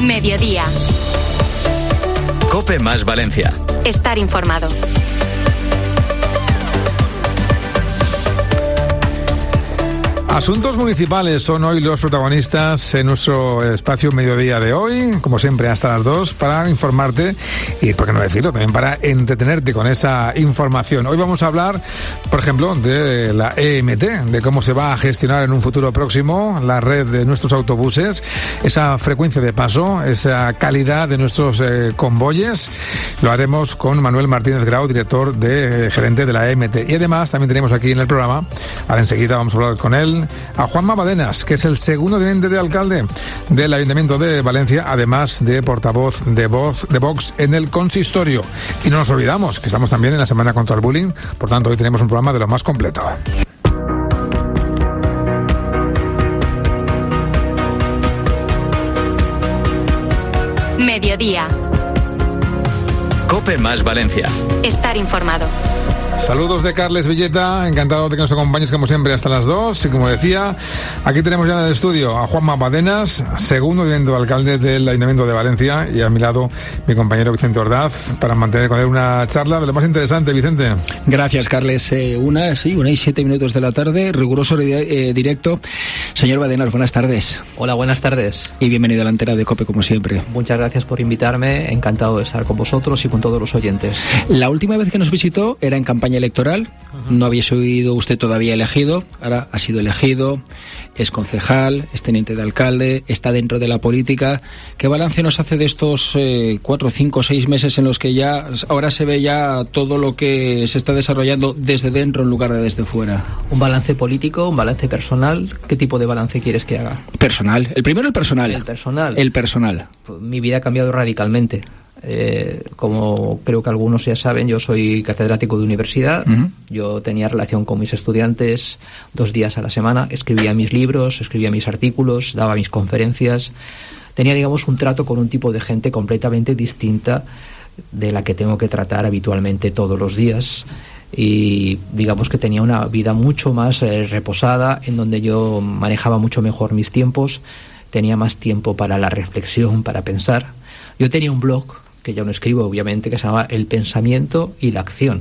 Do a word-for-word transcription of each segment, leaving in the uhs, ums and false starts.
Mediodía. COPE más Valencia. Estar informado. Asuntos municipales son hoy los protagonistas en nuestro espacio Mediodía de hoy, como siempre hasta las dos, para informarte y, por qué no decirlo, también para entretenerte con esa información. Hoy vamos a hablar, por ejemplo, de la E M T, de cómo se va a gestionar en un futuro próximo la red de nuestros autobuses, esa frecuencia de paso, esa calidad de nuestros eh, convoyes. Lo haremos con Manuel Martínez Grau, director de eh, gerente de la E M T. Y además también tenemos aquí en el programa, ahora enseguida vamos a hablar con él, a Juanma Badenas, que es el segundo teniente de alcalde del Ayuntamiento de Valencia, además de portavoz de Vox, de Vox en el consistorio. Y no nos olvidamos que estamos también en la Semana contra el Bullying, por tanto hoy tenemos un programa de lo más completo. Mediodía. COPE más Valencia. Estar informado. Saludos de Carles Villeta, encantado de que nos acompañes como siempre hasta las dos. Y como decía, aquí tenemos ya en el estudio a Juanma Badenas, segundo teniente de alcalde del Ayuntamiento de Valencia, y a mi lado mi compañero Vicente Ordaz, para mantener con él una charla de lo más interesante. Vicente. Gracias, Carles. Eh, una, sí, una y siete minutos de la tarde, riguroso eh, directo. Señor Badenas, buenas tardes. Hola, buenas tardes. Y bienvenido a la antena de COPE, como siempre. Muchas gracias por invitarme, encantado de estar con vosotros y con todos los oyentes. La última vez que nos visitó era en campaña electoral, uh-huh. No había sido usted todavía elegido, ahora ha sido elegido, es concejal, es teniente de alcalde, está dentro de la política. ¿Qué balance nos hace de estos eh, cuatro, cinco, seis meses en los que ya ahora se ve ya todo lo que se está desarrollando desde dentro en lugar de desde fuera? Un balance político, un balance personal. ¿Qué tipo de balance quieres que haga? Personal. El primero el personal. El personal. El personal. Pues, mi vida ha cambiado radicalmente. Eh, como creo que algunos ya saben, yo soy catedrático de universidad. Uh-huh. Yo tenía relación con mis estudiantes dos días a la semana, escribía mis libros, escribía mis artículos, daba mis conferencias. Tenía, digamos, un trato con un tipo de gente completamente distinta de la que tengo que tratar habitualmente todos los días. Y digamos que tenía una vida mucho más eh, reposada, en donde yo manejaba mucho mejor mis tiempos, tenía más tiempo para la reflexión, para pensar. Yo tenía un blog, que ya no escribo obviamente, que se llama El Pensamiento y la Acción.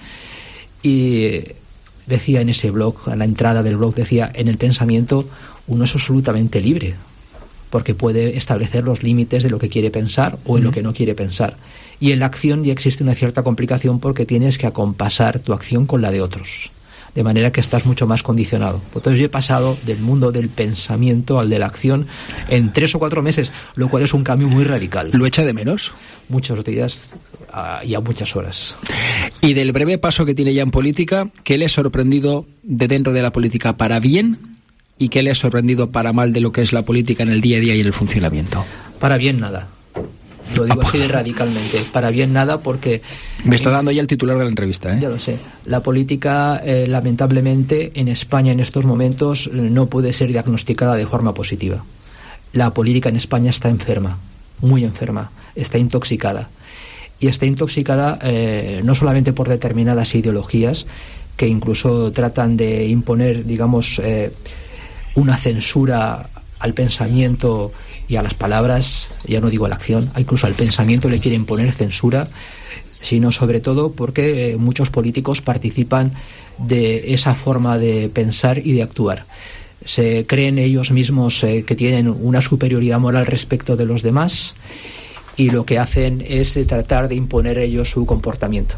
Y decía en ese blog, a la entrada del blog, decía, en el pensamiento uno es absolutamente libre, porque puede establecer los límites de lo que quiere pensar o en lo que no quiere pensar. Y en la acción ya existe una cierta complicación, porque tienes que acompasar tu acción con la de otros, de manera que estás mucho más condicionado. Entonces yo he pasado del mundo del pensamiento al de la acción en tres o cuatro meses, lo cual es un cambio muy radical. ¿Lo echa de menos? Muchos días uh, y a muchas horas. Y del breve paso que tiene ya en política, ¿qué le ha sorprendido de dentro de la política para bien y qué le ha sorprendido para mal de lo que es la política en el día a día y en el funcionamiento? Para bien nada. Lo digo así de radicalmente. Para bien nada, porque... Me está dando ya el titular de la entrevista, ¿eh? Ya lo sé. La política, eh, lamentablemente, en España en estos momentos no puede ser diagnosticada de forma positiva. La política en España está enferma, muy enferma, está intoxicada. Y está intoxicada eh, no solamente por determinadas ideologías que incluso tratan de imponer, digamos, eh, una censura al pensamiento y a las palabras, ya no digo a la acción, incluso al pensamiento le quieren poner censura, sino sobre todo porque eh, muchos políticos participan de esa forma de pensar y de actuar. Se creen ellos mismos eh, que tienen una superioridad moral respecto de los demás, y lo que hacen es de tratar de imponer ellos su comportamiento.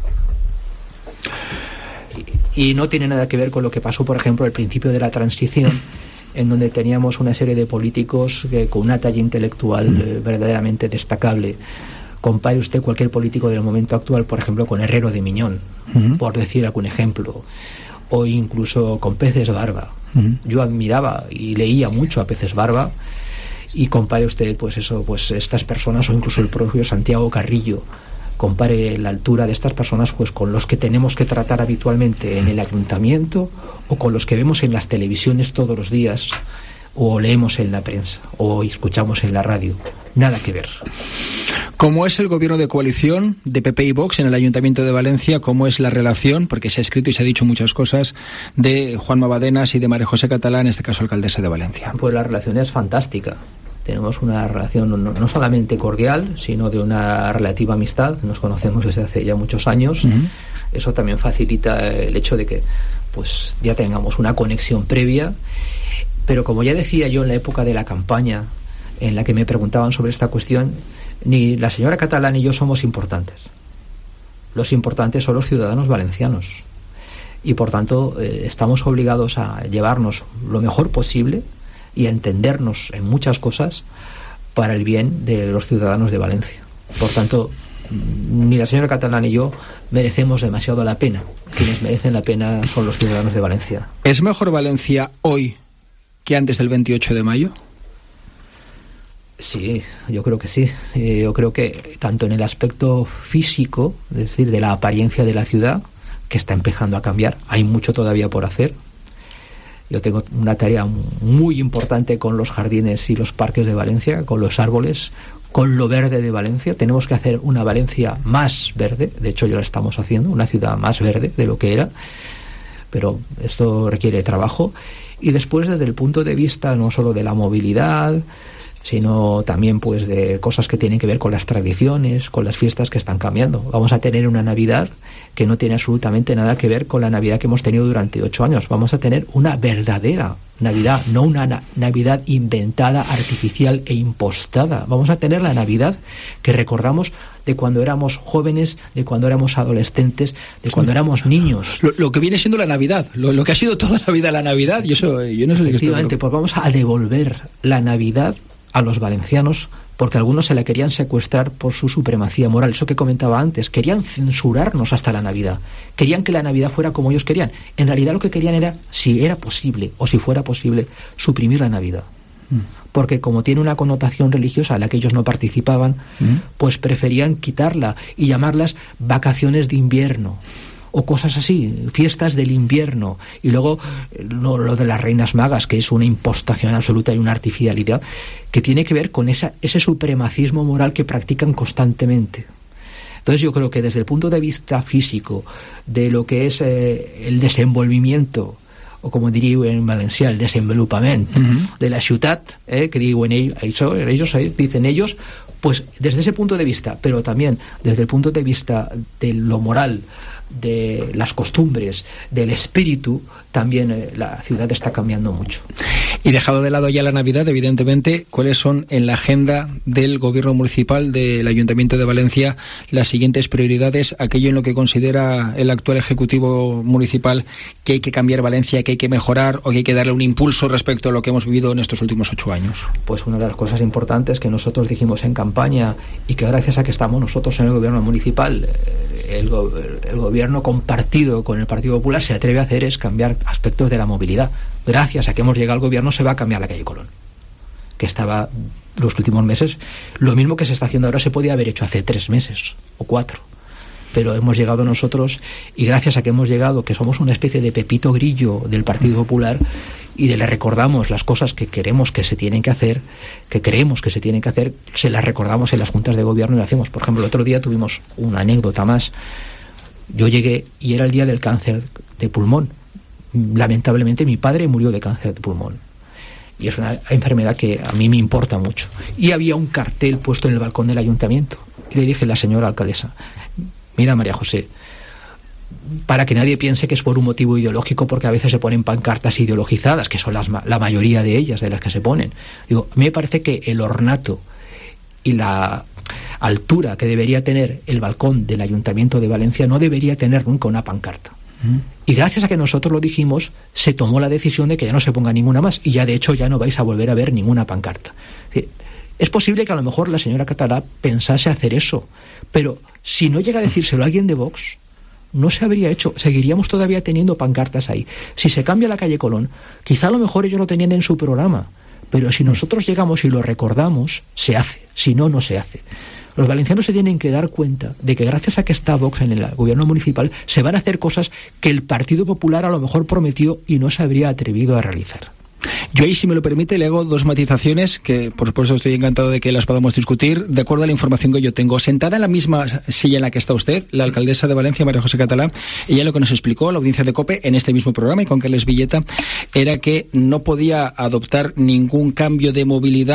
Y, y no tiene nada que ver con lo que pasó, por ejemplo, al principio de la transición, en donde teníamos una serie de políticos que, con una talla intelectual eh, verdaderamente destacable. Compare usted cualquier político del momento actual, por ejemplo, con Herrero de Miñón, uh-huh. por decir algún ejemplo, o incluso con Peces Barba. Uh-huh. Yo admiraba y leía mucho a Peces Barba, y compare usted, pues eso, pues estas personas, o incluso el propio Santiago Carrillo. Compare la altura de estas personas pues con los que tenemos que tratar habitualmente en el ayuntamiento, o con los que vemos en las televisiones todos los días, o leemos en la prensa, o escuchamos en la radio. Nada que ver. ¿Cómo es el gobierno de coalición de P P y Vox en el Ayuntamiento de Valencia? ¿Cómo es la relación? Porque se ha escrito y se ha dicho muchas cosas de Juanma Badenas y de María José Catalá, en este caso alcaldesa de Valencia. Pues la relación es fantástica. tenemos una relación no, no solamente cordial, sino de una relativa amistad. Nos conocemos desde hace ya muchos años. Uh-huh. Eso también facilita el hecho de que pues ya tengamos una conexión previa. Pero como ya decía yo en la época de la campaña, en la que me preguntaban sobre esta cuestión, ni la señora Catalá ni yo somos importantes. Los importantes son los ciudadanos valencianos. Y por tanto eh, estamos obligados a llevarnos lo mejor posible y a entendernos en muchas cosas para el bien de los ciudadanos de Valencia. Por tanto, ni la señora Catalá ni yo merecemos demasiado la pena. Quienes merecen la pena son los ciudadanos de Valencia. ¿Es mejor Valencia hoy que antes del veintiocho de mayo? Sí, yo creo que sí. Eh, yo creo que tanto en el aspecto físico, es decir, de la apariencia de la ciudad, que está empezando a cambiar, hay mucho todavía por hacer. Yo tengo una tarea muy importante con los jardines y los parques de Valencia, con los árboles, con lo verde de Valencia. Tenemos que hacer una Valencia más verde, de hecho ya lo estamos haciendo, una ciudad más verde de lo que era, pero esto requiere trabajo. Y después, desde el punto de vista no solo de la movilidad, sino también pues de cosas que tienen que ver con las tradiciones, con las fiestas que están cambiando. Vamos a tener una Navidad que no tiene absolutamente nada que ver con la Navidad que hemos tenido durante ocho años. Vamos a tener una verdadera Navidad, no una na- Navidad inventada, artificial e impostada. Vamos a tener la Navidad que recordamos de cuando éramos jóvenes, de cuando éramos adolescentes, de cuando éramos niños. Lo, lo que viene siendo la Navidad, lo, lo que ha sido toda la vida la Navidad. Yo, eso, yo no sé. Efectivamente, pues vamos a devolver la Navidad a los valencianos, porque algunos se la querían secuestrar por su supremacía moral. Eso que comentaba antes, querían censurarnos hasta la Navidad, querían que la Navidad fuera como ellos querían. En realidad lo que querían era, si era posible o si fuera posible, suprimir la Navidad. Mm. Porque como tiene una connotación religiosa a la que ellos no participaban, mm. pues preferían quitarla y llamarlas vacaciones de invierno o cosas así, fiestas del invierno. Y luego lo, lo de las reinas magas, que es una impostación absoluta y una artificialidad que tiene que ver con esa, ese supremacismo moral que practican constantemente. Entonces yo creo que desde el punto de vista físico, de lo que es eh, el desenvolvimiento, o como diría en valencià, el desenvolupament uh-huh. de la ciutat, eh, que diuen ells, això, ellos, eh, dicen ellos, pues desde ese punto de vista, pero también desde el punto de vista de lo moral, de las costumbres, del espíritu, también eh, la ciudad está cambiando mucho. Y dejado de lado ya la Navidad, evidentemente, ¿cuáles son en la agenda del gobierno municipal del Ayuntamiento de Valencia las siguientes prioridades, aquello en lo que considera el actual Ejecutivo Municipal que hay que cambiar Valencia, que hay que mejorar o que hay que darle un impulso respecto a lo que hemos vivido en estos últimos ocho años? Pues una de las cosas importantes que nosotros dijimos en campaña y que gracias a que estamos nosotros en el gobierno municipal, el, go- el gobierno compartido con el Partido Popular se atreve a hacer es cambiar aspectos de la movilidad. Gracias a que hemos llegado al gobierno se va a cambiar la calle Colón, que estaba los últimos meses. Lo mismo que se está haciendo ahora se podía haber hecho hace tres meses o cuatro, pero hemos llegado nosotros, y gracias a que hemos llegado, que somos una especie de Pepito Grillo del Partido Popular, y de le recordamos las cosas que queremos que se tienen que hacer, que creemos que se tienen que hacer, se las recordamos en las juntas de gobierno y lo hacemos. Por ejemplo, el otro día tuvimos una anécdota más. Yo llegué y era el día del cáncer de pulmón. Lamentablemente mi padre murió de cáncer de pulmón y es una enfermedad que a mí me importa mucho, y había un cartel puesto en el balcón del ayuntamiento y le dije a la señora alcaldesa: mira, María José, para que nadie piense que es por un motivo ideológico, porque a veces se ponen pancartas ideologizadas, que son las, la mayoría de ellas de las que se ponen. Digo, a mí me parece que el ornato y la altura que debería tener el balcón del Ayuntamiento de Valencia no debería tener nunca una pancarta. Y gracias a que nosotros lo dijimos, se tomó la decisión de que ya no se ponga ninguna más, y ya de hecho ya no vais a volver a ver ninguna pancarta. Es posible que a lo mejor la señora Catalá pensase hacer eso, pero si no llega a decírselo a alguien de Vox, no se habría hecho. Seguiríamos todavía teniendo pancartas ahí. Si se cambia la calle Colón, quizá a lo mejor ellos lo tenían en su programa, pero si nosotros llegamos y lo recordamos, se hace. Si no, no se hace. Los valencianos se tienen que dar cuenta de que gracias a que está Vox en el gobierno municipal se van a hacer cosas que el Partido Popular a lo mejor prometió y no se habría atrevido a realizar. Yo ahí, si me lo permite, le hago dos matizaciones que, por supuesto, estoy encantado de que las podamos discutir. De acuerdo a la información que yo tengo, sentada en la misma silla en la que está usted, la alcaldesa de Valencia, María José Catalá, ella lo que nos explicó a la audiencia de COPE en este mismo programa y con Carles Villeta era que no podía adoptar ningún cambio de movilidad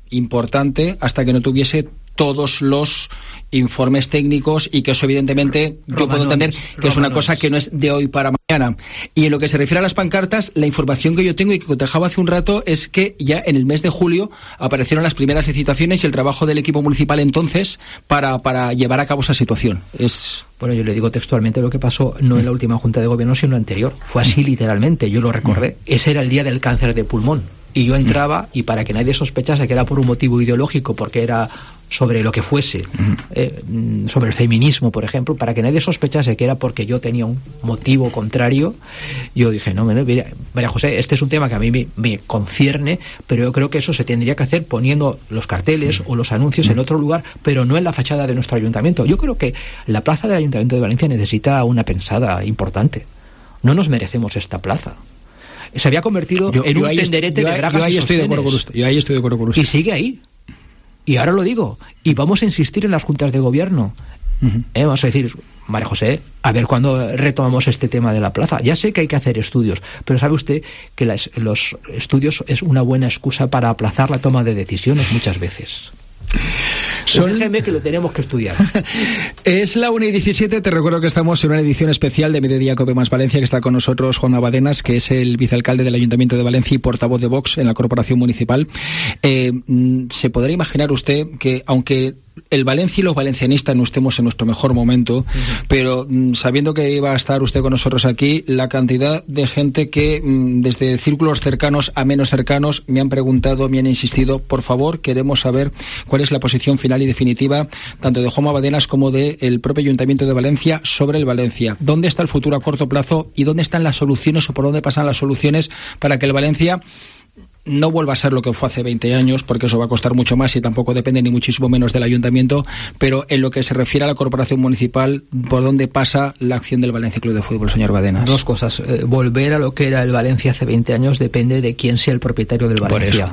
importante hasta que no tuviese todos los informes técnicos y que eso evidentemente yo puedo entender que es una cosa que no es de hoy para mañana. Y en lo que se refiere a las pancartas, la información que yo tengo y que dejaba hace un rato es que ya en el mes de julio aparecieron las primeras licitaciones y el trabajo del equipo municipal entonces para, para llevar a cabo esa situación. Es... Bueno, yo le digo textualmente lo que pasó no en la última Junta de Gobierno sino en la anterior. Fue así literalmente, yo lo recordé. Ese era el día del cáncer de pulmón. Y yo entraba y para que nadie sospechase que era por un motivo ideológico, porque era sobre lo que fuese, eh, sobre el feminismo, por ejemplo, para que nadie sospechase que era porque yo tenía un motivo contrario, yo dije, no, mira, María José, este es un tema que a mí me, me concierne, pero yo creo que eso se tendría que hacer poniendo los carteles o los anuncios en otro lugar, pero no en la fachada de nuestro ayuntamiento. Yo creo que la plaza del Ayuntamiento de Valencia necesita una pensada importante. No nos merecemos esta plaza. Se había convertido yo, en yo un tenderete yo, de bragas yo ahí y estoy de acuerdo con usted. Yo ahí estoy de acuerdo con usted. Y sigue ahí. Y ahora lo digo. Y vamos a insistir en las juntas de gobierno. Uh-huh. Eh, vamos a decir, María José, a ver cuándo retomamos este tema de la plaza. Ya sé que hay que hacer estudios, pero sabe usted que las, los estudios es una buena excusa para aplazar la toma de decisiones muchas veces. Son... Déjeme que lo tenemos que estudiar. Es la una y diecisiete, te recuerdo que estamos en una edición especial de Mediodía Cope Más Valencia, que está con nosotros Juanma Badenas, que es el vicealcalde del Ayuntamiento de Valencia y portavoz de Vox en la Corporación Municipal. Eh, ¿Se podrá imaginar usted que, aunque el Valencia y los valencianistas no estemos en nuestro mejor momento, uh-huh. pero mm, sabiendo que iba a estar usted con nosotros aquí, la cantidad de gente que mm, desde círculos cercanos a menos cercanos me han preguntado, me han insistido, por favor, queremos saber cuál es la posición final y definitiva tanto de Juanma Badenas como del propio Ayuntamiento de Valencia sobre el Valencia. ¿Dónde está el futuro a corto plazo y dónde están las soluciones o por dónde pasan las soluciones para que el Valencia no vuelva a ser lo que fue hace veinte años, porque eso va a costar mucho más y tampoco depende ni muchísimo menos del ayuntamiento, pero en lo que se refiere a la corporación municipal, ¿por dónde pasa la acción del Valencia Club de Fútbol, señor Badenas? Dos cosas. Eh, volver a lo que era el Valencia hace veinte años depende de quién sea el propietario del Valencia.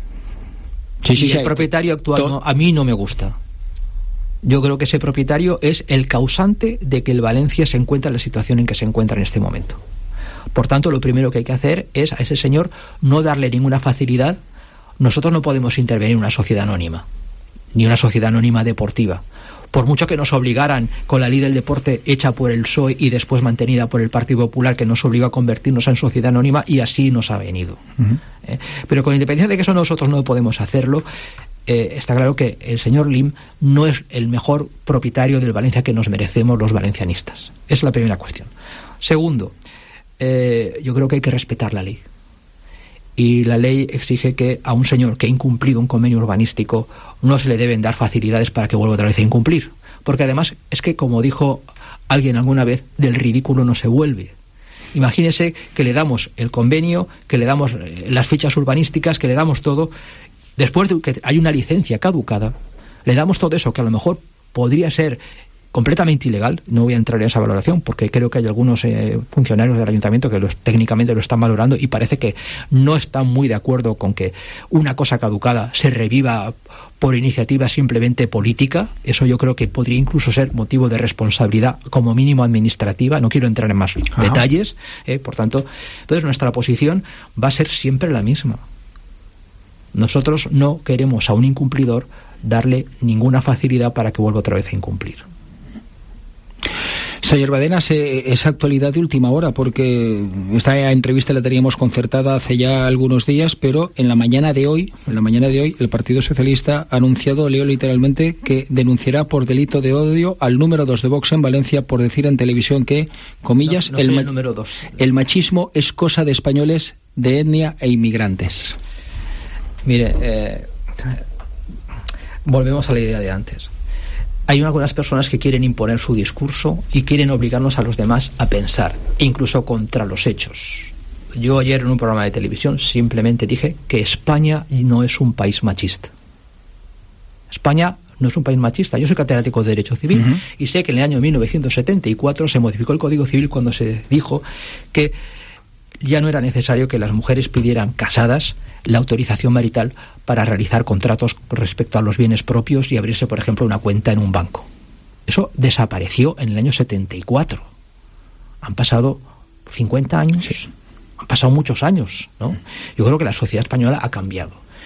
Sí, sí, y sí, el sí, propietario actual no, a mí no me gusta. Yo creo que ese propietario es el causante de que el Valencia se encuentre en la situación en que se encuentra en este momento. Por tanto, lo primero que hay que hacer es a ese señor no darle ninguna facilidad. Nosotros no podemos intervenir en una sociedad anónima, ni una sociedad anónima deportiva. Por mucho que nos obligaran con la ley del deporte hecha por el P S O E y después mantenida por el Partido Popular, que nos obligó a convertirnos en sociedad anónima, y así nos ha venido. Uh-huh. ¿Eh? Pero con independencia de que eso nosotros no podemos hacerlo, eh, está claro que el señor Lim no es el mejor propietario del Valencia que nos merecemos los valencianistas. Esa es la primera cuestión. Segundo, Eh, yo creo que hay que respetar la ley, y la ley exige que a un señor que ha incumplido un convenio urbanístico no se le deben dar facilidades para que vuelva otra vez a incumplir, porque además es que, como dijo alguien alguna vez, del ridículo no se vuelve. Imagínese que le damos el convenio, que le damos las fichas urbanísticas, que le damos todo, después de que hay una licencia caducada, le damos todo eso que a lo mejor podría ser completamente ilegal. No voy a entrar en esa valoración porque creo que hay algunos eh, funcionarios del ayuntamiento que los, técnicamente lo están valorando, y parece que no están muy de acuerdo con que una cosa caducada se reviva por iniciativa simplemente política. Eso yo creo que podría incluso ser motivo de responsabilidad, como mínimo administrativa. No quiero entrar en más Ajá. detalles, eh, por tanto, entonces nuestra posición va a ser siempre la misma. Nosotros no queremos a un incumplidor darle ninguna facilidad para que vuelva otra vez a incumplir. Señor Badenas, esa actualidad de última hora, porque esta entrevista la teníamos concertada hace ya algunos días, pero en la mañana de hoy, en la mañana de hoy, el Partido Socialista ha anunciado, leo literalmente, que denunciará por delito de odio al número dos de Vox en Valencia por decir en televisión que, comillas, no, no el, ma- el número dos. El machismo es cosa de españoles de etnia e inmigrantes. Mire, eh, volvemos a la idea de antes. Hay algunas personas que quieren imponer su discurso y quieren obligarnos a los demás a pensar, incluso contra los hechos. Yo ayer en un programa de televisión simplemente dije que España no es un país machista. España no es un país machista. Yo soy catedrático de Derecho Civil uh-huh. y sé que en el año mil novecientos setenta y cuatro se modificó el Código Civil cuando se dijo que ya no era necesario que las mujeres pidieran casadas la autorización marital para realizar contratos respecto a los bienes propios y abrirse, por ejemplo, una cuenta en un banco. Eso desapareció en el año setenta y cuatro. Han pasado cincuenta años, sí. han pasado muchos años, ¿no? Yo creo que la sociedad española ha cambiado.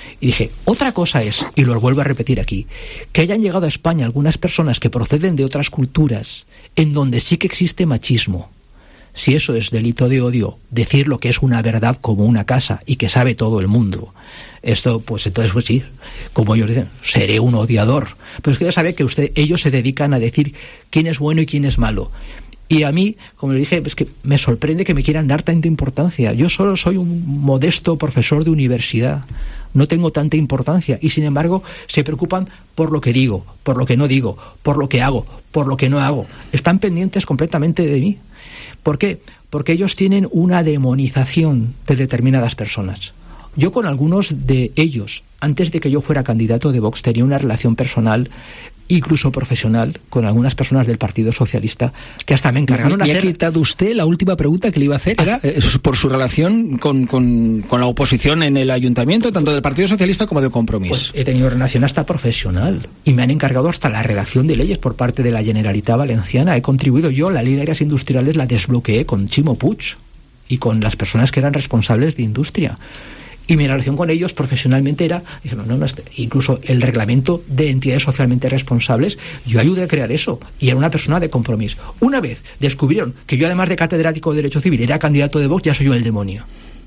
Y dije, otra cosa es, y lo vuelvo a repetir aquí, que hayan llegado a España algunas personas que proceden de otras culturas en donde sí que existe machismo. Si eso es delito de odio, decir lo que es una verdad como una casa y que sabe todo el mundo, esto, pues entonces, pues sí, como ellos dicen, seré un odiador. Pero es que ya sabe que usted, ellos se dedican a decir quién es bueno y quién es malo. Y a mí, como le dije, es que me sorprende que me quieran dar tanta importancia. Yo solo soy un modesto profesor de universidad. No tengo tanta importancia. Y sin embargo, se preocupan por lo que digo, por lo que no digo, por lo que hago, por lo que no hago. Están pendientes completamente de mí. ¿Por qué? Porque ellos tienen una demonización de determinadas personas. Yo con algunos de ellos, antes de que yo fuera candidato de Vox, tenía una relación personal, incluso profesional, con algunas personas del Partido Socialista, que hasta me encargaron de hacer... hacer... ha quitado usted la última pregunta que le iba a hacer, era eh, por su relación con, con, con la oposición en el Ayuntamiento, tanto del Partido Socialista como de Compromís. Pues he tenido relación hasta profesional, y me han encargado hasta la redacción de leyes por parte de la Generalitat Valenciana. He contribuido yo, la ley de áreas industriales la desbloqueé con Chimo Puig y con las personas que eran responsables de industria. Y mi relación con ellos profesionalmente era, dije, no, no, no, incluso el reglamento de entidades socialmente responsables, yo ayudé a crear eso, y era una persona de Compromís. Una vez descubrieron que yo, además de catedrático de Derecho Civil, era candidato de Vox, ya soy yo el demonio.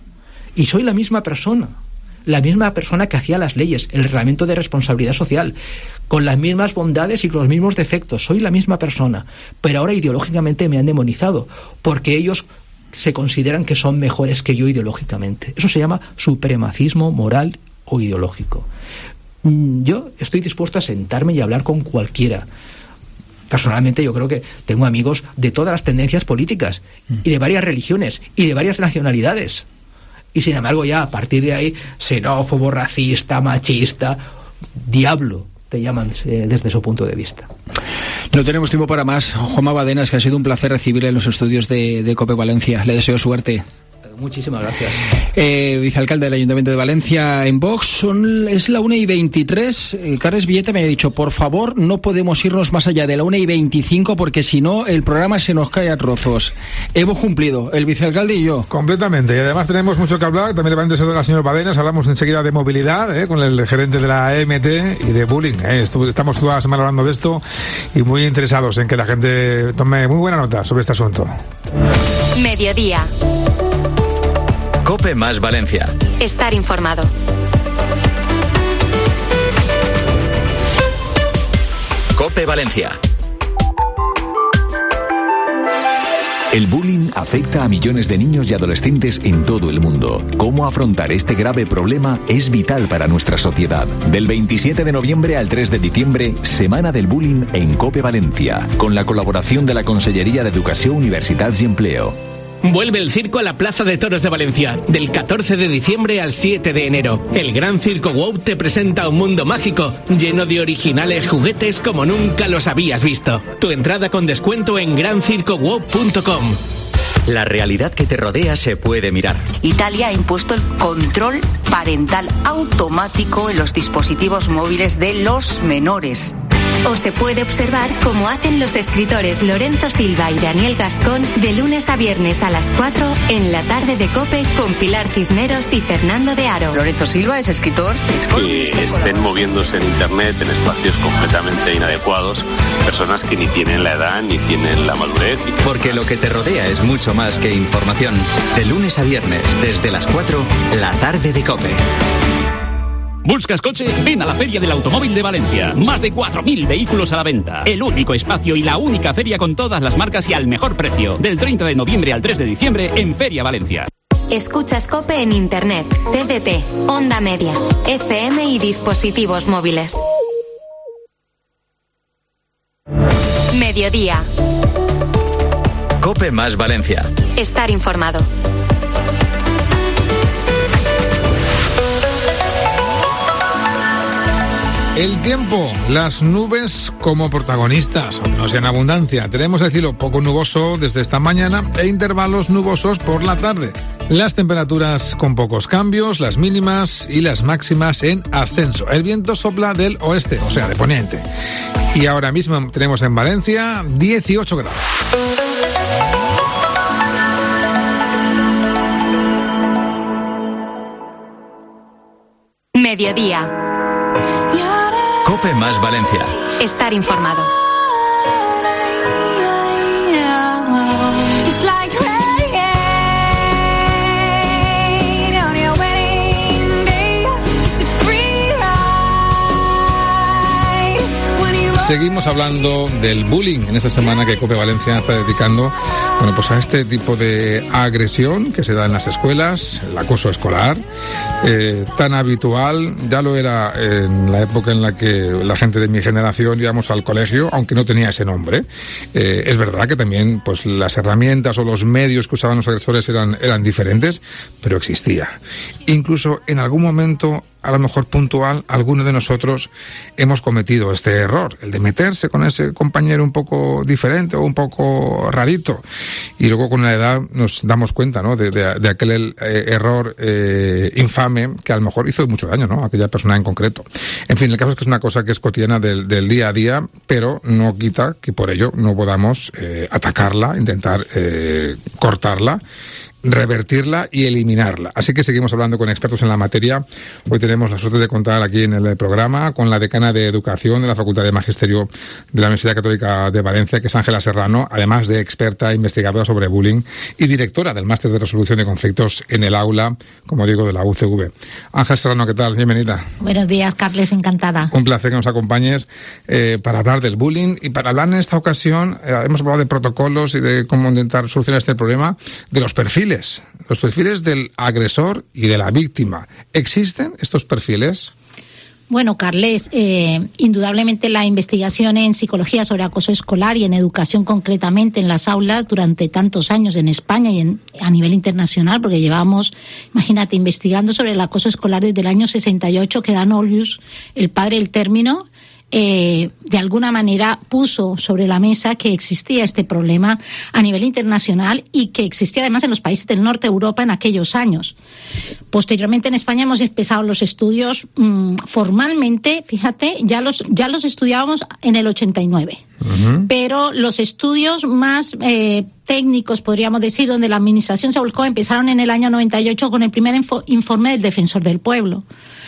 Y soy la misma persona, la misma persona que hacía las leyes, el reglamento de responsabilidad social, con las mismas bondades y con los mismos defectos, soy la misma persona, pero ahora ideológicamente me han demonizado, porque ellos se consideran que son mejores que yo ideológicamente. Eso se llama supremacismo moral o ideológico. Yo estoy dispuesto a sentarme y hablar con cualquiera. Personalmente yo creo que tengo amigos de todas las tendencias políticas y de varias religiones y de varias nacionalidades. Y sin embargo ya a partir de ahí, xenófobo, racista, machista, diablo, te llaman eh, desde su punto de vista. No tenemos tiempo para más. Juanma Badenas, que ha sido un placer recibirle en los estudios de, de COPE Valencia. Le deseo suerte. Muchísimas gracias. Eh, vicealcalde del Ayuntamiento de Valencia en Vox, son, es la una y veintitrés. Eh, Carles Villeta me ha dicho, por favor, no podemos irnos más allá de la una y veinticinco porque si no, el programa se nos cae a trozos. Hemos cumplido, el vicealcalde y yo. Completamente. Y además tenemos mucho que hablar. También le va a interesar a la señora Badenas. Hablamos enseguida de movilidad, ¿eh? Con el gerente de la E M T y de bullying. ¿eh? Estamos toda la semana hablando de esto y muy interesados en que la gente tome muy buena nota sobre este asunto. Mediodía. COPE más Valencia. Estar informado. COPE Valencia. El bullying afecta a millones de niños y adolescentes en todo el mundo. Cómo afrontar este grave problema es vital para nuestra sociedad. Del veintisiete de noviembre al tres de diciembre, Semana del Bullying en COPE Valencia, con la colaboración de la Conselleria de Educación, Universitats y Empleo. Vuelve el circo a la Plaza de Toros de Valencia, del catorce de diciembre al siete de enero. El Gran Circo Wow te presenta un mundo mágico, lleno de originales juguetes como nunca los habías visto. Tu entrada con descuento en gran circo wow punto com. La realidad que te rodea se puede mirar. Italia ha impuesto el control parental automático en los dispositivos móviles de los menores. O se puede observar cómo hacen los escritores Lorenzo Silva y Daniel Gascón de lunes a viernes a las cuatro en la tarde de COPE con Pilar Cisneros y Fernando de Aro. Lorenzo Silva es escritor. Es que estén moviéndose en internet en espacios completamente inadecuados, personas que ni tienen la edad ni tienen la madurez. Porque lo que te rodea es mucho más que información. De lunes a viernes, desde las cuatro, la tarde de COPE. ¿Buscas coche? Ven a la Feria del Automóvil de Valencia. Más de cuatro mil vehículos a la venta. El único espacio y la única feria con todas las marcas y al mejor precio. Del treinta de noviembre al tres de diciembre en Feria Valencia. Escuchas COPE en Internet, T D T, Onda Media, F M y dispositivos móviles. Mediodía. COPE más Valencia. Estar informado. El tiempo, las nubes como protagonistas, aunque no sea en abundancia. Tenemos el cielo poco nuboso desde esta mañana e intervalos nubosos por la tarde. Las temperaturas con pocos cambios, las mínimas y las máximas en ascenso. El viento sopla del oeste, o sea, de poniente. Y ahora mismo tenemos en Valencia dieciocho grados. Mediodía. COPE más Valencia. Estar informado. Seguimos hablando del bullying en esta semana que COPE Valencia está dedicando, bueno, pues a este tipo de agresión que se da en las escuelas, el acoso escolar, eh, tan habitual. Ya lo era en la época en la que la gente de mi generación íbamos al colegio, aunque no tenía ese nombre. Eh, es verdad que también, pues, las herramientas o los medios que usaban los agresores eran, eran diferentes, pero existía. Incluso en algún momento, a lo mejor puntual, alguno de nosotros hemos cometido este error, el de meterse con ese compañero un poco diferente o un poco rarito. Y luego con la edad nos damos cuenta, ¿no?, de, de, de aquel eh, error eh, infame que a lo mejor hizo mucho daño, ¿no?, a aquella persona en concreto. En fin, el caso es que es una cosa que es cotidiana del, del día a día, pero no quita que por ello no podamos eh, atacarla, intentar eh, cortarla, revertirla y eliminarla. Así que seguimos hablando con expertos en la materia. Hoy tenemos la suerte de contar aquí en el programa con la decana de Educación de la Facultad de Magisterio de la Universidad Católica de Valencia, que es Ángela Serrano, además de experta investigadora sobre bullying y directora del Máster de Resolución de Conflictos en el aula, como digo, de la U C V. Ángela Serrano, ¿qué tal? Bienvenida. Buenos días, Carles, encantada. Un placer que nos acompañes eh, para hablar del bullying y para hablar en esta ocasión, eh, hemos hablado de protocolos y de cómo intentar solucionar este problema, de los perfiles. Los perfiles del agresor y de la víctima. ¿Existen estos perfiles? Bueno, Carles, eh, indudablemente la investigación en psicología sobre acoso escolar y en educación concretamente en las aulas durante tantos años en España y en, a nivel internacional, porque llevamos, imagínate, investigando sobre el acoso escolar desde el año sesenta y ocho, que Dan Olius, el padre del término, Eh, de alguna manera puso sobre la mesa que existía este problema a nivel internacional y que existía además en los países del norte de Europa en aquellos años. Posteriormente en España hemos empezado los estudios mmm, formalmente, fíjate, ya los, ya los estudiábamos en el ochenta y nueve. Uh-huh. Pero los estudios más eh, técnicos, podríamos decir, donde la administración se volcó, empezaron en el año noventa y ocho con el primer info- informe del Defensor del Pueblo.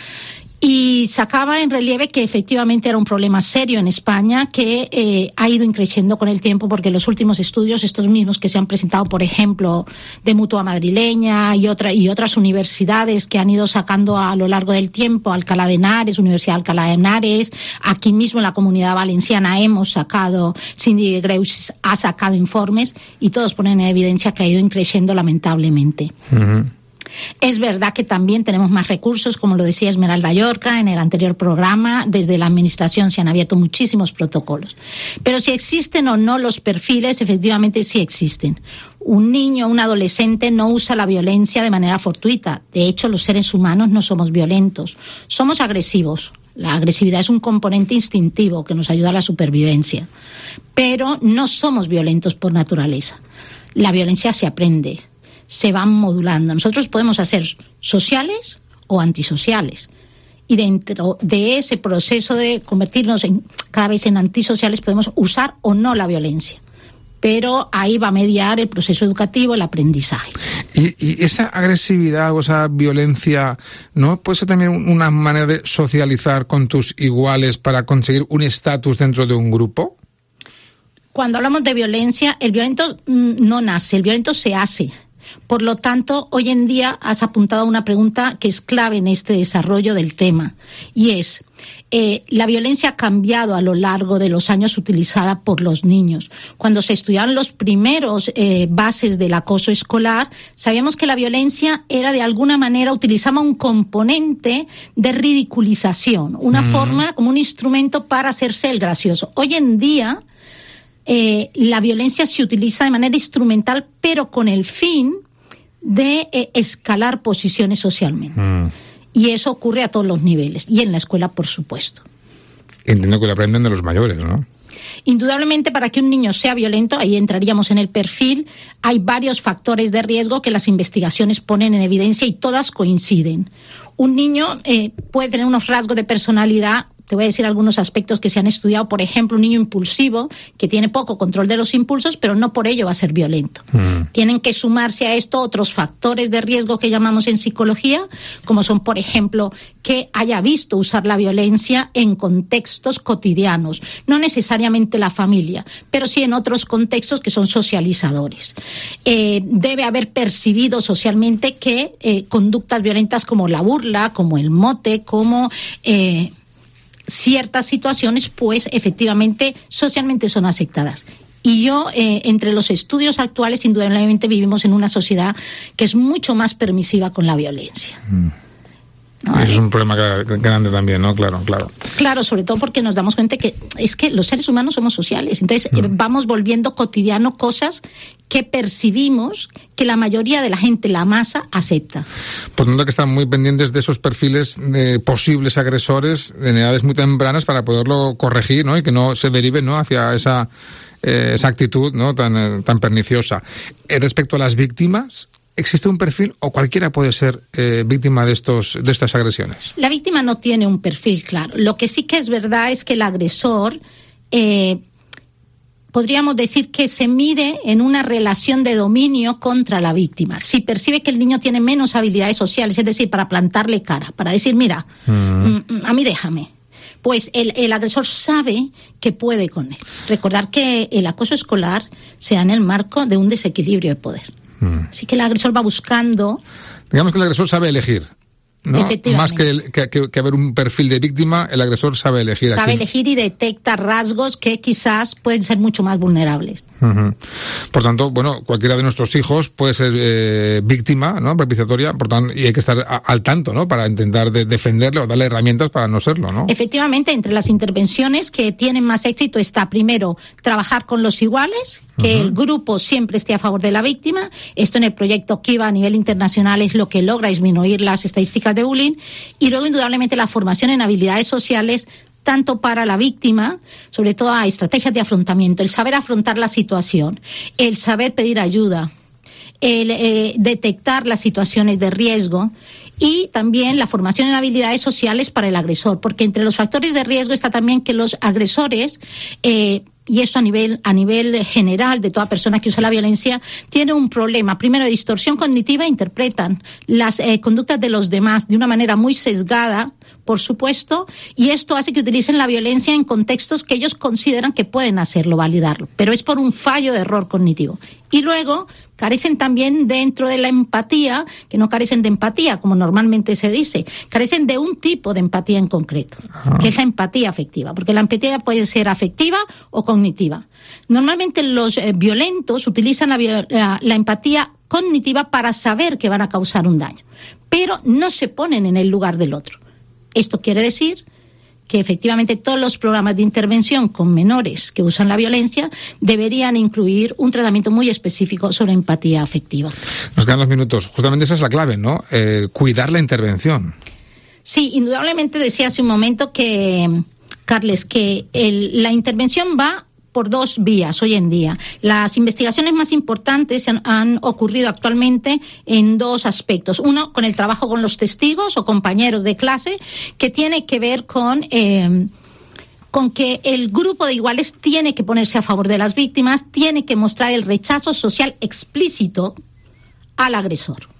Y sacaba en relieve que efectivamente era un problema serio en España que eh, ha ido creciendo con el tiempo, porque los últimos estudios, estos mismos que se han presentado, por ejemplo, de Mutua Madrileña y, otra, y otras universidades que han ido sacando a lo largo del tiempo, Alcalá de Henares, Universidad de Alcalá de Henares, aquí mismo en la Comunidad Valenciana hemos sacado, Cindy de Greus ha sacado informes y todos ponen en evidencia que ha ido creciendo lamentablemente. Uh-huh. Es verdad que también tenemos más recursos, como lo decía Esmeralda Llorca en el anterior programa. Desde la administración se han abierto muchísimos protocolos. Pero si existen o no los perfiles, efectivamente sí existen. Un niño, un adolescente no usa la violencia de manera fortuita. De hecho, los seres humanos no somos violentos, somos agresivos. La agresividad es un componente instintivo que nos ayuda a la supervivencia. Pero no somos violentos por naturaleza. La violencia se aprende, se van modulando. Nosotros podemos ser sociales o antisociales. Y dentro de ese proceso de convertirnos en, cada vez en antisociales, podemos usar o no la violencia. Pero ahí va a mediar el proceso educativo, el aprendizaje. Y, y esa agresividad o esa violencia, ¿no puede ser también una manera de socializar con tus iguales para conseguir un estatus dentro de un grupo? Cuando hablamos de violencia, el violento no nace, el violento se hace. Por lo tanto, hoy en día has apuntado a una pregunta que es clave en este desarrollo del tema, y es, eh, la violencia ha cambiado a lo largo de los años utilizada por los niños. Cuando se estudiaban los primeros eh, bases del acoso escolar, sabíamos que la violencia era de alguna manera, utilizaba un componente de ridiculización, una mm. forma como un instrumento para hacerse el gracioso. Hoy en día, Eh, la violencia se utiliza de manera instrumental, pero con el fin de eh, escalar posiciones socialmente. Mm. Y eso ocurre a todos los niveles, y en la escuela, por supuesto. Entiendo que lo aprenden de los mayores, ¿no? Indudablemente, para que un niño sea violento, ahí entraríamos en el perfil, hay varios factores de riesgo que las investigaciones ponen en evidencia y todas coinciden. Un niño eh, puede tener unos rasgos de personalidad te voy a decir algunos aspectos que se han estudiado. Por ejemplo, un niño impulsivo que tiene poco control de los impulsos, pero no por ello va a ser violento. Mm. Tienen que sumarse a esto otros factores de riesgo que llamamos en psicología, como son, por ejemplo, que haya visto usar la violencia en contextos cotidianos, no necesariamente la familia, pero sí en otros contextos que son socializadores. Eh, debe haber percibido socialmente que eh, conductas violentas como la burla, como el mote, como eh, ciertas situaciones, pues efectivamente socialmente son aceptadas. Y yo, eh, entre los estudios actuales, indudablemente vivimos en una sociedad que es mucho más permisiva con la violencia. Mm. No, es un problema grande también, ¿no? Claro, claro. Claro, sobre todo porque nos damos cuenta que es que los seres humanos somos sociales. Entonces, mm. vamos volviendo cotidiano cosas que percibimos que la mayoría de la gente, la masa, acepta. Por tanto, que están muy pendientes de esos perfiles de posibles agresores en edades muy tempranas para poderlo corregir, ¿no? Y que no se deriven, ¿no?, hacia esa, eh, esa actitud, ¿no?, tan, eh, tan perniciosa. Eh, respecto a las víctimas, ¿existe un perfil o cualquiera puede ser eh, víctima de estos de estas agresiones? La víctima no tiene un perfil claro. Lo que sí que es verdad es que el agresor, eh, podríamos decir que se mide en una relación de dominio contra la víctima. Si percibe que el niño tiene menos habilidades sociales, es decir, para plantarle cara, para decir, mira, mm. a mí déjame, pues el, el agresor sabe que puede con él. Recordar que el acoso escolar se da en el marco de un desequilibrio de poder. Así que el agresor va buscando... Digamos que el agresor sabe elegir, ¿no? Más que, el, que, que, que haber un perfil de víctima, el agresor sabe elegir. Sabe elegir y detecta rasgos que quizás pueden ser mucho más vulnerables. Uh-huh. Por tanto, bueno, cualquiera de nuestros hijos puede ser eh, víctima, ¿no?, propiciatoria, por tanto, y hay que estar a, al tanto, ¿no?, para intentar de, defenderle o darle herramientas para no serlo, ¿no? Efectivamente, entre las intervenciones que tienen más éxito está, primero, trabajar con los iguales, que uh-huh. el grupo siempre esté a favor de la víctima. Esto en el proyecto Kiva a nivel internacional es lo que logra disminuir las estadísticas de bullying. Y luego, indudablemente, la formación en habilidades sociales, tanto para la víctima, sobre todo a estrategias de afrontamiento, el saber afrontar la situación, el saber pedir ayuda, el eh, detectar las situaciones de riesgo, y también la formación en habilidades sociales para el agresor, porque entre los factores de riesgo está también que los agresores, eh, y esto a nivel a nivel general de toda persona que usa la violencia, tiene un problema, primero, de distorsión cognitiva, interpretan las eh, conductas de los demás de una manera muy sesgada, por supuesto, y esto hace que utilicen la violencia en contextos que ellos consideran que pueden hacerlo, validarlo, pero es por un fallo de error cognitivo. Y luego carecen también dentro de la empatía, que no carecen de empatía, como normalmente se dice, carecen de un tipo de empatía en concreto, Ajá. que es la empatía afectiva, porque la empatía puede ser afectiva o cognitiva. Normalmente los eh, violentos utilizan la, la, la empatía cognitiva para saber que van a causar un daño, pero no se ponen en el lugar del otro. Esto quiere decir que efectivamente todos los programas de intervención con menores que usan la violencia deberían incluir un tratamiento muy específico sobre empatía afectiva. Nos quedan dos minutos. Justamente esa es la clave, ¿no? Eh, cuidar la intervención. Sí, indudablemente decía hace un momento que, Carles, que el, la intervención va por dos vías hoy en día. Las investigaciones más importantes han, han ocurrido actualmente en dos aspectos. Uno, con el trabajo con los testigos o compañeros de clase, que tiene que ver con, eh, con que el grupo de iguales tiene que ponerse a favor de las víctimas, tiene que mostrar el rechazo social explícito al agresor.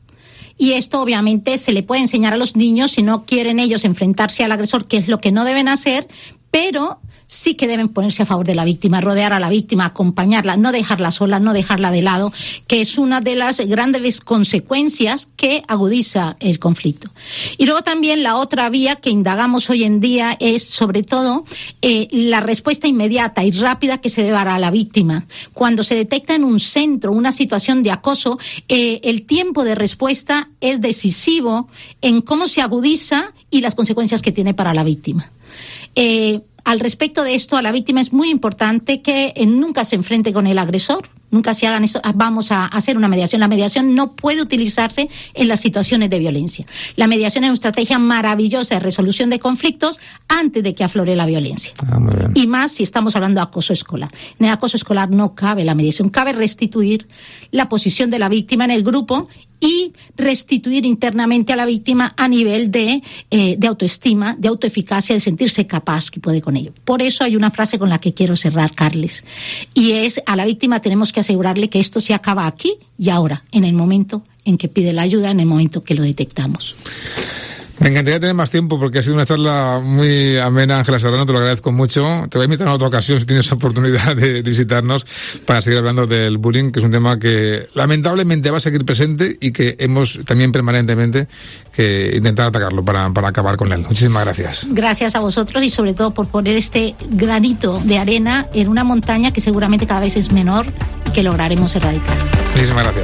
Y esto obviamente se le puede enseñar a los niños si no quieren ellos enfrentarse al agresor, que es lo que no deben hacer, pero sí que deben ponerse a favor de la víctima, rodear a la víctima, acompañarla, no dejarla sola, no dejarla de lado, que es una de las grandes consecuencias que agudiza el conflicto. Y luego también la otra vía que indagamos hoy en día es sobre todo eh, la respuesta inmediata y rápida que se debe dar a la víctima. Cuando se detecta en un centro una situación de acoso, eh, el tiempo de respuesta es decisivo en cómo se agudiza y las consecuencias que tiene para la víctima. Eh, Al respecto de esto, a la víctima es muy importante que nunca se enfrente con el agresor, Nunca se hagan eso, vamos a hacer una mediación. La mediación no puede utilizarse en las situaciones de violencia. La mediación es una estrategia maravillosa de resolución de conflictos antes de que aflore la violencia. Ah, muy bien. Y más si estamos hablando de acoso escolar. En el acoso escolar no cabe la mediación, cabe restituir la posición de la víctima en el grupo y restituir internamente a la víctima a nivel de, eh, de autoestima, de autoeficacia, de sentirse capaz que puede con ello. Por eso hay una frase con la que quiero cerrar, Carles, y es: a la víctima tenemos que asegurarle que esto se acaba aquí y ahora, en el momento en que pide la ayuda, en el momento que lo detectamos. Me encantaría tener más tiempo porque ha sido una charla muy amena, Ángela Serrano, te lo agradezco mucho. Te voy a invitar a otra ocasión si tienes oportunidad de, de visitarnos para seguir hablando del bullying, que es un tema que lamentablemente va a seguir presente y que hemos también permanentemente que intentar atacarlo para, para acabar con él. Muchísimas gracias. Gracias a vosotros y sobre todo por poner este granito de arena en una montaña que seguramente cada vez es menor y que lograremos erradicar. Muchísimas gracias.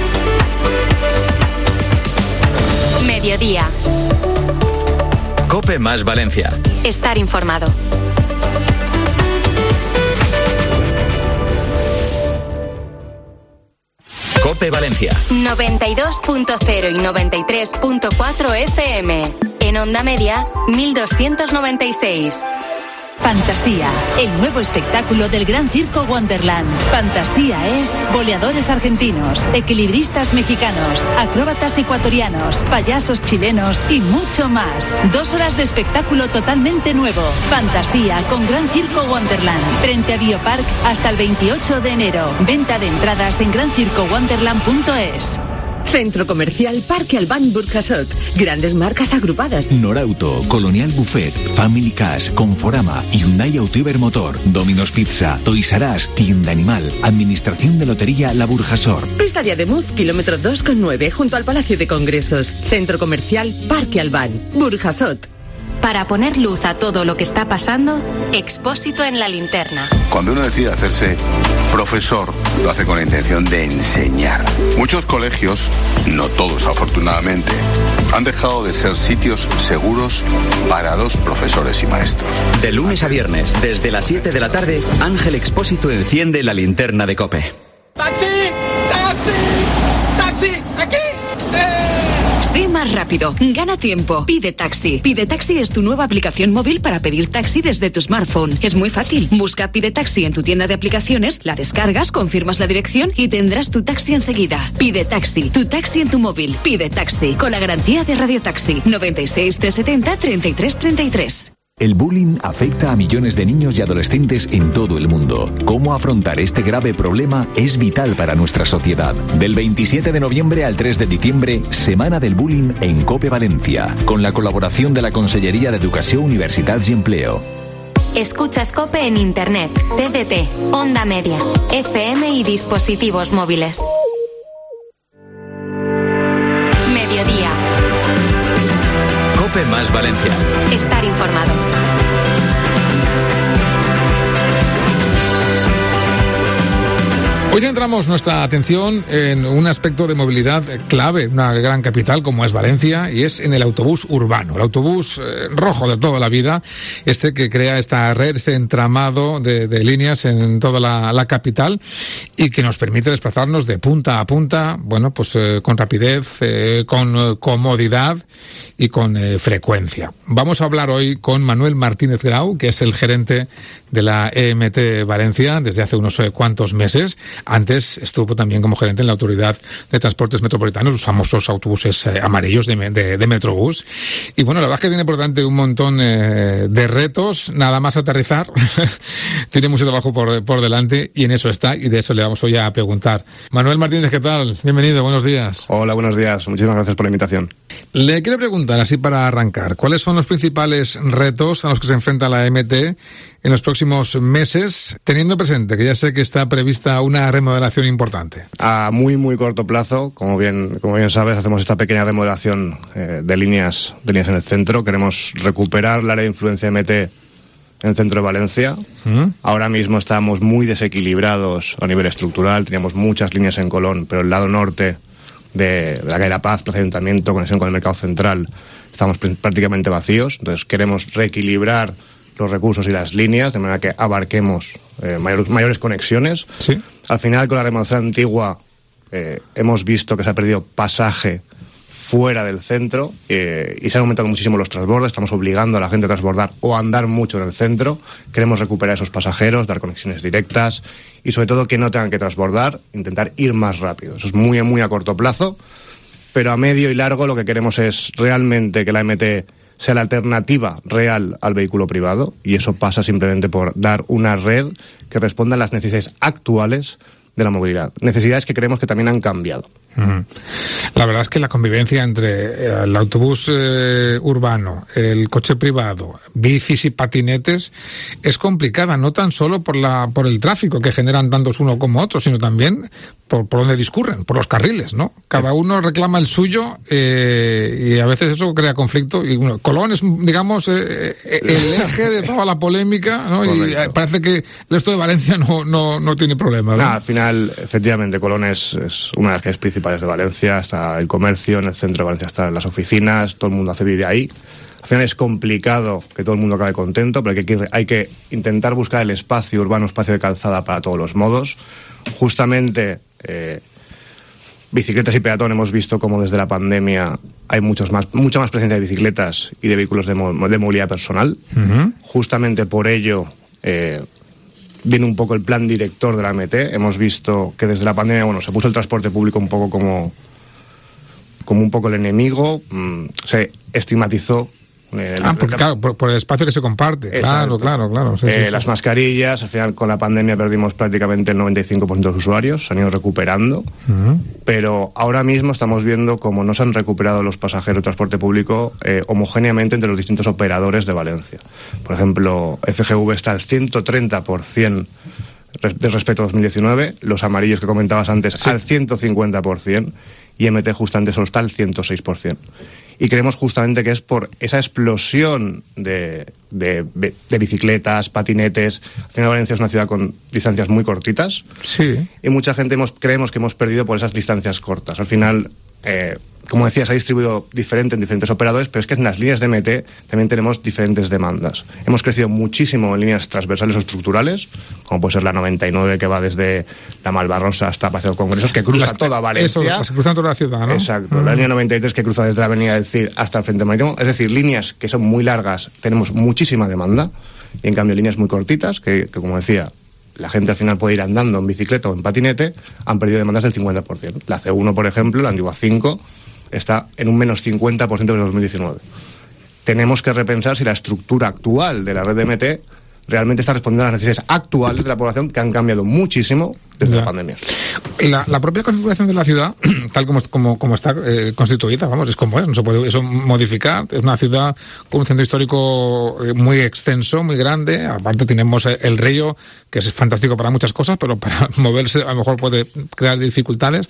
Mediodía. COPE más Valencia. Estar informado. COPE Valencia. noventa y dos punto cero y noventa y tres punto cuatro F M. En onda media, mil doscientos noventa y seis. Fantasía, el nuevo espectáculo del Gran Circo Wonderland. Fantasía es boleadores argentinos, equilibristas mexicanos, acróbatas ecuatorianos, payasos chilenos y mucho más. Dos horas de espectáculo totalmente nuevo. Fantasía con Gran Circo Wonderland. Frente a Biopark hasta el veintiocho de enero. Venta de entradas en gran circo wonderland punto es. Centro Comercial Parque Albán Burjasot. Grandes marcas agrupadas. Norauto, Colonial Buffet, Family Cash, Conforama, Hyundai Auto Motor, Domino's Pizza, Toys R Us, Tienda Animal, Administración de Lotería La Burjasor. Pista de Ademuz, kilómetro dos coma nueve, junto al Palacio de Congresos. Centro Comercial Parque Albán Burjasot. Para poner luz a todo lo que está pasando, Expósito en la linterna. Cuando uno decide hacerse profesor, lo hace con la intención de enseñar. Muchos colegios, no todos afortunadamente, han dejado de ser sitios seguros para los profesores y maestros. De lunes a viernes, desde las siete de la tarde, Ángel Expósito enciende la linterna de COPE. ¡Taxi! ¡Taxi! ¡Taxi! ¡Aquí! Sé más rápido, gana tiempo, pide taxi. Pide Taxi es tu nueva aplicación móvil para pedir taxi desde tu smartphone. Es muy fácil. Busca Pide Taxi en tu tienda de aplicaciones, la descargas, confirmas la dirección y tendrás tu taxi enseguida. Pide Taxi, tu taxi en tu móvil. Pide Taxi, con la garantía de Radio Taxi. noventa y seis, trescientos setenta, treinta y tres treinta y tres. El bullying afecta a millones de niños y adolescentes en todo el mundo. Cómo afrontar este grave problema es vital para nuestra sociedad. Del veintisiete de noviembre al tres de diciembre, Semana del Bullying en COPE Valencia, con la colaboración de la Consellería de Educación, Universitats y Empleo. Escuchas COPE en Internet, T D T, Onda Media, F M y dispositivos móviles. Mediodía. COPE más Valencia. Estar informado. Hoy centramos nuestra atención en un aspecto de movilidad clave, una gran capital como es Valencia, y es en el autobús urbano, el autobús eh, rojo de toda la vida, este que crea esta red, este entramado de, de líneas en toda la, la capital y que nos permite desplazarnos de punta a punta, bueno, pues eh, con rapidez, eh, con eh, comodidad y con eh, frecuencia. Vamos a hablar hoy con Manuel Martínez Grau, que es el gerente de la E M T Valencia desde hace unos eh, cuantos meses. Antes estuvo también como gerente en la Autoridad de Transportes Metropolitanos, los famosos autobuses eh, amarillos de, de, de Metrobús. Y bueno, la verdad es que tiene por delante un montón eh, de retos, nada más aterrizar. Tiene mucho trabajo por, por delante y en eso está, y de eso le vamos hoy a preguntar. Manuel Martínez, ¿qué tal? Bienvenido, buenos días. Hola, buenos días. Muchísimas gracias por la invitación. Le quiero preguntar, así para arrancar, ¿cuáles son los principales retos a los que se enfrenta la E M T en los próximos meses, teniendo presente que ya sé que está prevista una remodelación importante? A muy, muy corto plazo, como bien, como bien sabes, hacemos esta pequeña remodelación eh, de líneas, de líneas en el centro. Queremos recuperar la área de influencia E M T en el centro de Valencia. ¿Mm? Ahora mismo estamos muy desequilibrados a nivel estructural, teníamos muchas líneas en Colón, pero el lado norte de, de la calle La Paz, Plaza Ayuntamiento, conexión con el Mercado Central, estamos prácticamente vacíos. Entonces queremos reequilibrar los recursos y las líneas, de manera que abarquemos eh, mayor, mayores conexiones. ¿Sí? Al final, con la remodelación antigua, eh, hemos visto que se ha perdido pasaje fuera del centro eh, y se han aumentado muchísimo los transbordes. Estamos obligando a la gente a transbordar o a andar mucho en el centro. Queremos recuperar esos pasajeros, dar conexiones directas y sobre todo que no tengan que transbordar, intentar ir más rápido. Eso es muy, muy a corto plazo, pero a medio y largo lo que queremos es realmente que la M T sea la alternativa real al vehículo privado, y eso pasa simplemente por dar una red que responda a las necesidades actuales de la movilidad. Necesidades que creemos que también han cambiado. Uh-huh. La verdad es que la convivencia entre el autobús eh, urbano, el coche privado, bicis y patinetes es complicada, no tan solo por la por el tráfico que generan tantos uno como otros, sino también por, por donde discurren, por los carriles, ¿no? Cada uno reclama el suyo eh, y a veces eso crea conflicto. Y bueno, Colón es, digamos, eh, el eje de toda la polémica, ¿no? Y parece que el resto de Valencia no, no, no tiene problema, ¿no? Nah, al final, efectivamente, Colón es, es una de las calles principales de Valencia, está el comercio, en el centro de Valencia están las oficinas, todo el mundo hace vida ahí. Al final es complicado que todo el mundo acabe contento, pero hay que, hay que intentar buscar el espacio urbano, espacio de calzada para todos los modos. Justamente, eh, bicicletas y peatón, hemos visto como desde la pandemia hay muchos más, mucha más presencia de bicicletas y de vehículos de, mo de movilidad personal. Uh-huh. Justamente por ello eh, viene un poco el plan director de la M T. Hemos visto que desde la pandemia, bueno, se puso el transporte público un poco como, como un poco el enemigo, mmm, se estigmatizó. El, ah, porque, claro, por, por el espacio que se comparte. Exacto. Claro, claro, claro. Sí, eh, sí, sí. Las mascarillas, al final con la pandemia perdimos prácticamente el noventa y cinco por ciento de los usuarios, se han ido recuperando, uh-huh. Pero ahora mismo estamos viendo cómo no se han recuperado los pasajeros de transporte público eh, homogéneamente entre los distintos operadores de Valencia. Por ejemplo, F G V está al ciento treinta por ciento de respecto a dos mil diecinueve, los amarillos que comentabas antes sí. al ciento cincuenta por ciento y M T justamente solo está al ciento seis por ciento. Y creemos justamente que es por esa explosión de, de, de bicicletas, patinetes. Al final Valencia es una ciudad con distancias muy cortitas. Sí. Y mucha gente hemos, creemos que hemos perdido por esas distancias cortas. Al final, eh, como decía, se ha distribuido diferente en diferentes operadores, pero es que en las líneas de M T también tenemos diferentes demandas. Hemos crecido muchísimo en líneas transversales o estructurales, como puede ser la noventa y nueve, que va desde la Malvarrosa hasta Paseo de Congresos, que cruza las, toda Valencia. Eso, las cruzan toda la ciudad, ¿no? Exacto. Uh-huh. La línea noventa y tres, que cruza desde la Avenida del Cid hasta el Frente Marítimo. Es decir, líneas que son muy largas, tenemos muchísima demanda, y en cambio líneas muy cortitas, que, que como decía, la gente al final puede ir andando en bicicleta o en patinete, han perdido demandas del cincuenta por ciento. La C uno, por ejemplo, la antigua cinco, está en un menos cincuenta por ciento de dos mil diecinueve. Tenemos que repensar si la estructura actual de la red de M T realmente está respondiendo a las necesidades actuales de la población, que han cambiado muchísimo desde ya. la pandemia. La, la propia configuración de la ciudad, tal como, como, como está eh, constituida, vamos, es como es, no se puede eso modificar. Es una ciudad con un centro histórico muy extenso, muy grande. Aparte tenemos el río, que es fantástico para muchas cosas, pero para moverse a lo mejor puede crear dificultades.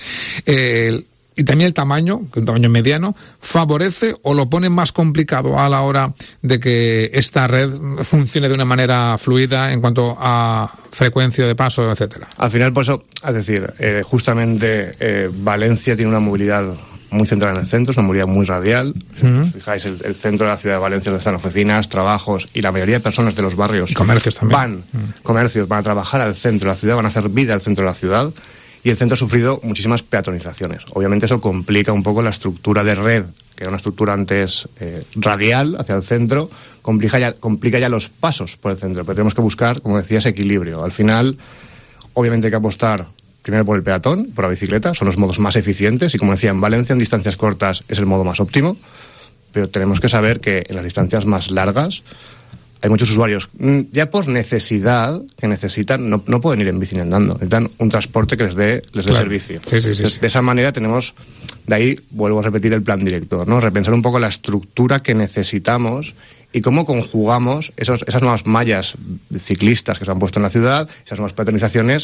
Eh, Y también el tamaño, que es un tamaño mediano, favorece o lo pone más complicado a la hora de que esta red funcione de una manera fluida en cuanto a frecuencia de paso, etcétera. Al final, por eso, es decir, eh, justamente eh, Valencia tiene una movilidad muy centrada en el centro, es una movilidad muy radial. Uh-huh. Si os fijáis, el, el centro de la ciudad de Valencia, donde están oficinas, trabajos, y la mayoría de personas de los barrios y comercios también. van, uh-huh. comercios, van a trabajar al centro de la ciudad, van a hacer vida al centro de la ciudad. Y el centro ha sufrido muchísimas peatonizaciones. Obviamente eso complica un poco la estructura de red, que era una estructura antes eh, radial hacia el centro, complica ya, complica ya los pasos por el centro. Pero tenemos que buscar, como decía, ese equilibrio. Al final, obviamente hay que apostar primero por el peatón, por la bicicleta, son los modos más eficientes. Y como decía, en Valencia en distancias cortas es el modo más óptimo. Pero tenemos que saber que en las distancias más largas hay muchos usuarios, ya por necesidad, que necesitan, no, no pueden ir en bici ni andando, necesitan un transporte que les dé, les dé claro. servicio. Sí, sí, sí, Entonces, sí. De esa manera tenemos, de ahí vuelvo a repetir el plan director, ¿no? Repensar un poco la estructura que necesitamos y cómo conjugamos esos, esas nuevas mallas ciclistas que se han puesto en la ciudad, esas nuevas peatonizaciones,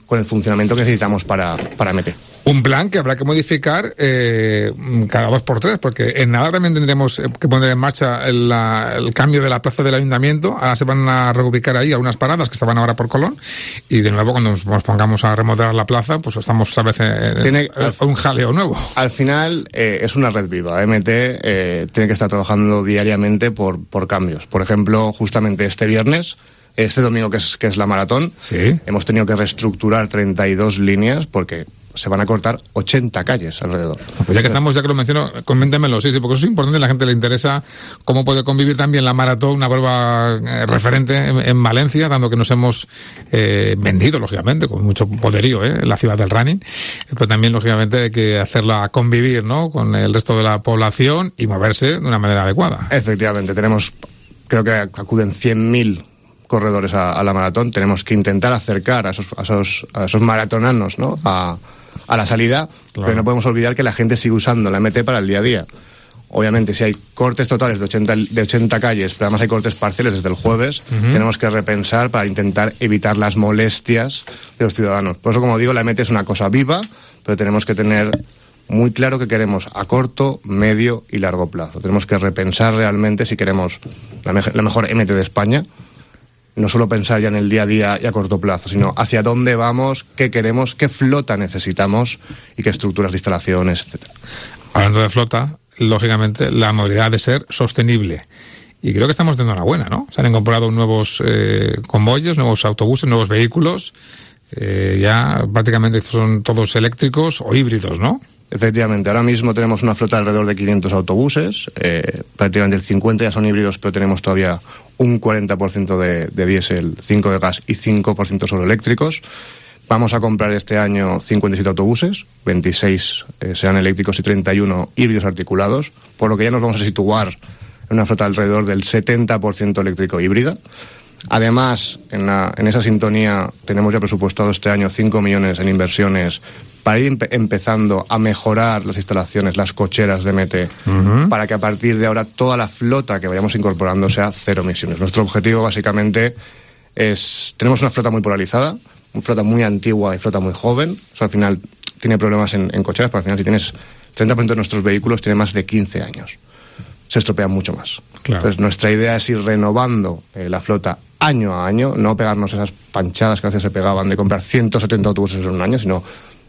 con el funcionamiento que necesitamos para, para M T. Un plan que habrá que modificar eh, cada dos por tres, porque en nada también tendremos que poner en marcha el, la, el cambio de la plaza del ayuntamiento. Ahora se van a reubicar ahí algunas paradas que estaban ahora por Colón, y de nuevo cuando nos, nos pongamos a remodelar la plaza, pues estamos a veces en Tiene, un jaleo nuevo. Al final eh, es una red viva. M T eh, tiene que estar trabajando diariamente por, por cambios. Por ejemplo, justamente este viernes, este domingo que es, que es la maratón, ¿sí? Hemos tenido que reestructurar treinta y dos líneas porque se van a cortar ochenta calles alrededor. Pues ya que estamos, ya que lo menciono, coméntemelo, sí, sí, porque eso es importante, a la gente le interesa cómo puede convivir también la maratón, una prueba eh, referente en, en Valencia, dando que nos hemos eh, vendido, lógicamente, con mucho poderío, eh, en la ciudad del running, pero también, lógicamente, hay que hacerla convivir, ¿no?, con el resto de la población y moverse de una manera adecuada. Efectivamente, tenemos, creo que acuden cien mil corredores a, a la maratón. Tenemos que intentar acercar a esos, a esos, a esos maratonanos, ¿no?, a a la salida, claro. Pero no podemos olvidar que la gente sigue usando la M T para el día a día. Obviamente, si hay cortes totales de ochenta, de ochenta calles, pero además hay cortes parciales desde el jueves, uh-huh. tenemos que repensar para intentar evitar las molestias de los ciudadanos. Por eso, como digo, la M T es una cosa viva, pero tenemos que tener muy claro qué queremos a corto, medio y largo plazo. Tenemos que repensar realmente si queremos la, me- la mejor M T de España. No solo pensar ya en el día a día y a corto plazo, sino hacia dónde vamos, qué queremos, qué flota necesitamos y qué estructuras de instalaciones, etcétera. Hablando de flota, lógicamente la movilidad ha de ser sostenible. Y creo que estamos de enhorabuena, ¿no? Se han incorporado nuevos eh, convoyes, nuevos autobuses, nuevos vehículos. Eh, ya prácticamente son todos eléctricos o híbridos, ¿no? Efectivamente, ahora mismo tenemos una flota de alrededor de quinientos autobuses, eh, prácticamente el cincuenta ya son híbridos, pero tenemos todavía un cuarenta por ciento de, de diésel, cinco de gas y cinco por ciento solo eléctricos. Vamos a comprar este año cincuenta y siete autobuses, veintiséis eh, serán eléctricos y treinta y uno híbridos articulados, por lo que ya nos vamos a situar en una flota alrededor del setenta por ciento eléctrico híbrida. Además, en, la, en esa sintonía tenemos ya presupuestado este año cinco millones en inversiones para ir empe- empezando a mejorar las instalaciones, las cocheras de M T, uh-huh. para que a partir de ahora toda la flota que vayamos incorporando sea cero emisiones. Nuestro objetivo básicamente es... Tenemos una flota muy polarizada, una flota muy antigua y flota muy joven. Eso al final tiene problemas en, en cocheras, pero al final si tienes treinta por ciento de nuestros vehículos tienen más de quince años. Se estropean mucho más. Claro. Entonces nuestra idea es ir renovando eh, la flota año a año, no pegarnos esas panchadas que a veces se pegaban de comprar ciento setenta autobuses en un año, sino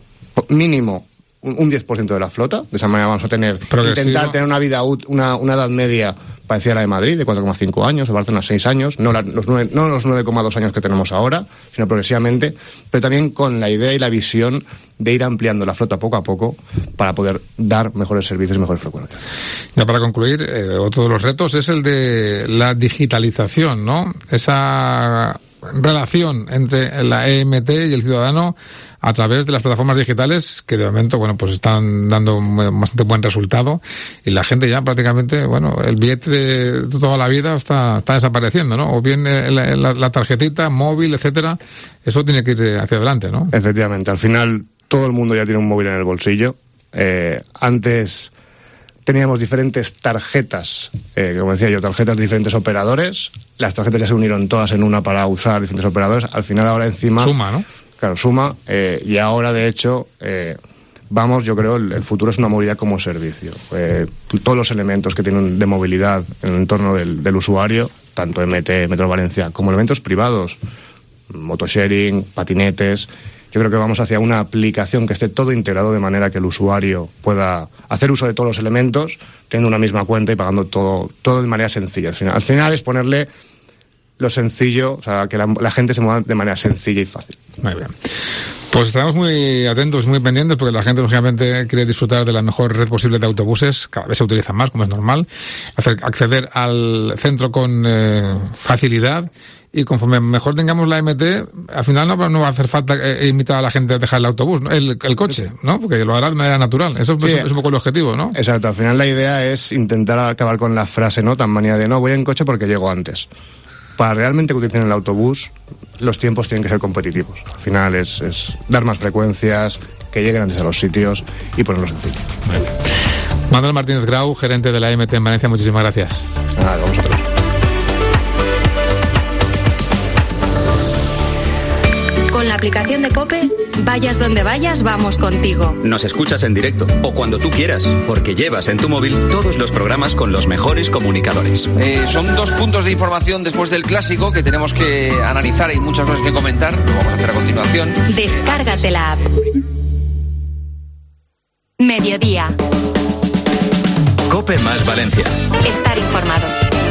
mínimo un, un diez por ciento de la flota. De esa manera vamos a tener intentar tener una vida una, una edad media parecida a la de Madrid, de cuatro coma cinco años, de Barcelona seis años, no, la, los nueve, no los nueve coma dos años que tenemos ahora, sino progresivamente, pero también con la idea y la visión de ir ampliando la flota poco a poco para poder dar mejores servicios y mejores frecuencias. Ya para concluir, eh, otro de los retos es el de la digitalización, ¿no? Esa relación entre la E M T y el ciudadano a través de las plataformas digitales que de momento, bueno, pues están dando bastante buen resultado y la gente ya prácticamente, bueno, el billete de toda la vida está, está desapareciendo, ¿no? O bien la, la, la tarjetita, móvil, etcétera, eso tiene que ir hacia adelante, ¿no? Efectivamente, al final todo el mundo ya tiene un móvil en el bolsillo. Eh, antes teníamos diferentes tarjetas, eh, como decía yo, tarjetas de diferentes operadores. Las tarjetas ya se unieron todas en una para usar diferentes operadores. Al final ahora encima... Suma, ¿no? Claro, suma. Eh, y ahora, de hecho, eh, vamos, yo creo, el, el futuro es una movilidad como servicio. Eh, todos los elementos que tienen de movilidad en el entorno del, del usuario, tanto M T, Metro Valencia, como elementos privados, motosharing, patinetes... Yo creo que vamos hacia una aplicación que esté todo integrado de manera que el usuario pueda hacer uso de todos los elementos, teniendo una misma cuenta y pagando todo, todo de manera sencilla. Al final, al final es ponerle lo sencillo, o sea, que la, la gente se mueva de manera sencilla y fácil. Muy bien. Pues estamos muy atentos, muy pendientes, porque la gente, lógicamente, quiere disfrutar de la mejor red posible de autobuses. Cada vez se utilizan más, como es normal. Hacer, acceder al centro con eh, facilidad. Y conforme mejor tengamos la M T, al final no, no va a hacer falta eh, invitar a la gente a dejar el autobús, ¿no? el, el coche, ¿no? Porque lo hará de manera natural. Eso sí, es, es un poco el objetivo, ¿no? Exacto. Al final la idea es intentar acabar con la frase, ¿no?, tan manía de no, voy en coche porque llego antes. Para realmente que utilicen el autobús, los tiempos tienen que ser competitivos. Al final es, es dar más frecuencias, que lleguen antes a los sitios y ponerlo sencillo. Muy bien. Manuel Martínez Grau, gerente de la M T en Valencia, muchísimas gracias. Nada, a vosotros. Con la aplicación de COPE, vayas donde vayas, vamos contigo. Nos escuchas en directo o cuando tú quieras, porque llevas en tu móvil todos los programas con los mejores comunicadores. Eh, son dos puntos de información después del clásico que tenemos que analizar. Hay muchas cosas que comentar, lo vamos a hacer a continuación. Descárgate la app. Mediodía. COPE más Valencia. Estar informado.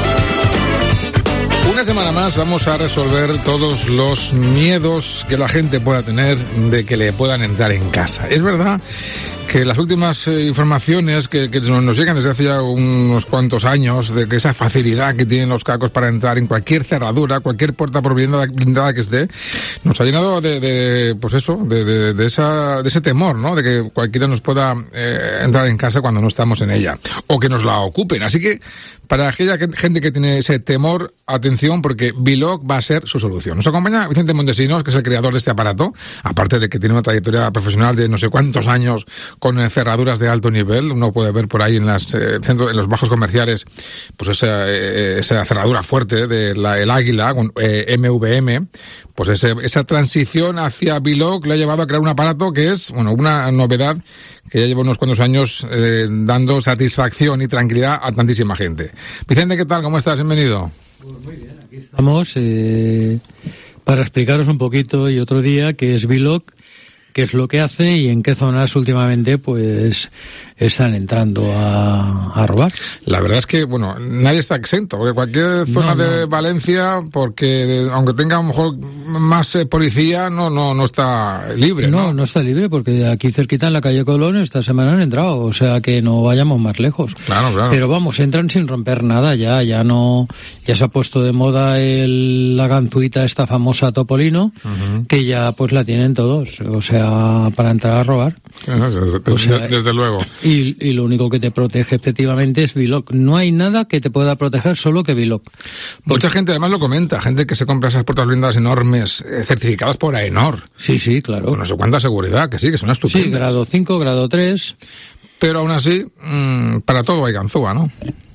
Una semana más vamos a resolver todos los miedos que la gente pueda tener de que le puedan entrar en casa. Es verdad que las últimas eh, informaciones que, que nos llegan desde hace ya unos cuantos años, de que esa facilidad que tienen los cacos para entrar en cualquier cerradura, cualquier puerta por blindada, blindada que esté, nos ha llenado de, de pues eso, de, de, de, esa, de ese temor, ¿no? De que cualquiera nos pueda eh, entrar en casa cuando no estamos en ella, o que nos la ocupen. Así que, para aquella gente que tiene ese temor, atención, porque Biloc va a ser su solución. Nos acompaña Vicente Montesinos, que es el creador de este aparato, aparte de que tiene una trayectoria profesional de no sé cuántos años con eh, cerraduras de alto nivel. Uno puede ver por ahí en las eh, centros, en los bajos comerciales, pues esa, eh, esa cerradura fuerte de la, el Águila, con eh, M V M. Pues ese, esa transición hacia Biloc le ha llevado a crear un aparato que es, bueno, una novedad que ya lleva unos cuantos años eh, dando satisfacción y tranquilidad a tantísima gente. Vicente, ¿qué tal? ¿Cómo estás? Bienvenido. Pues muy bien, aquí estamos eh, para explicaros un poquito y otro día qué es Biloc, qué es lo que hace y en qué zonas últimamente pues están entrando a, a robar. La verdad es que, bueno, nadie está exento, porque cualquier zona no, no. de Valencia, porque aunque tenga a lo mejor más eh, policía, no no no está libre, ¿no? No, no está libre, porque aquí cerquita en la calle Colón esta semana han entrado, o sea que no vayamos más lejos. Claro, claro. Pero vamos, entran sin romper nada ya, ya no, ya se ha puesto de moda el, la ganzuita esta famosa Topolino, uh-huh. que ya pues la tienen todos, o sea, para entrar a robar. Desde, desde, o sea, desde luego. Y, y lo único que te protege efectivamente es Biloc. No hay nada que te pueda proteger solo que Biloc. Mucha gente además lo comenta, gente que se compra esas puertas blindadas enormes, eh, certificadas por AENOR. Sí, sí, claro. Con no sé cuánta seguridad, que sí, que son estupendas. Sí, grado cinco, grado tres. Pero aún así, mmm, para todo hay ganzúa, ¿no?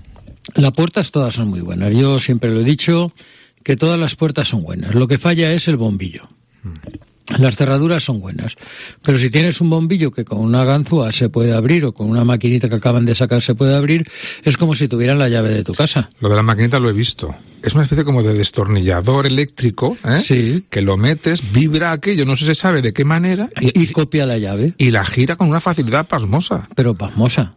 Las puertas todas son muy buenas. Yo siempre lo he dicho, que todas las puertas son buenas. Lo que falla es el bombillo. Mm. Las cerraduras son buenas, pero si tienes un bombillo que con una ganzúa se puede abrir o con una maquinita que acaban de sacar se puede abrir, es como si tuvieran la llave de tu casa. Lo de la maquinita lo he visto. Es una especie como de destornillador eléctrico, ¿eh? Sí. Que lo metes, vibra aquello, no sé si se sabe de qué manera. Y, y copia la llave. Y la gira con una facilidad pasmosa. Pero pasmosa.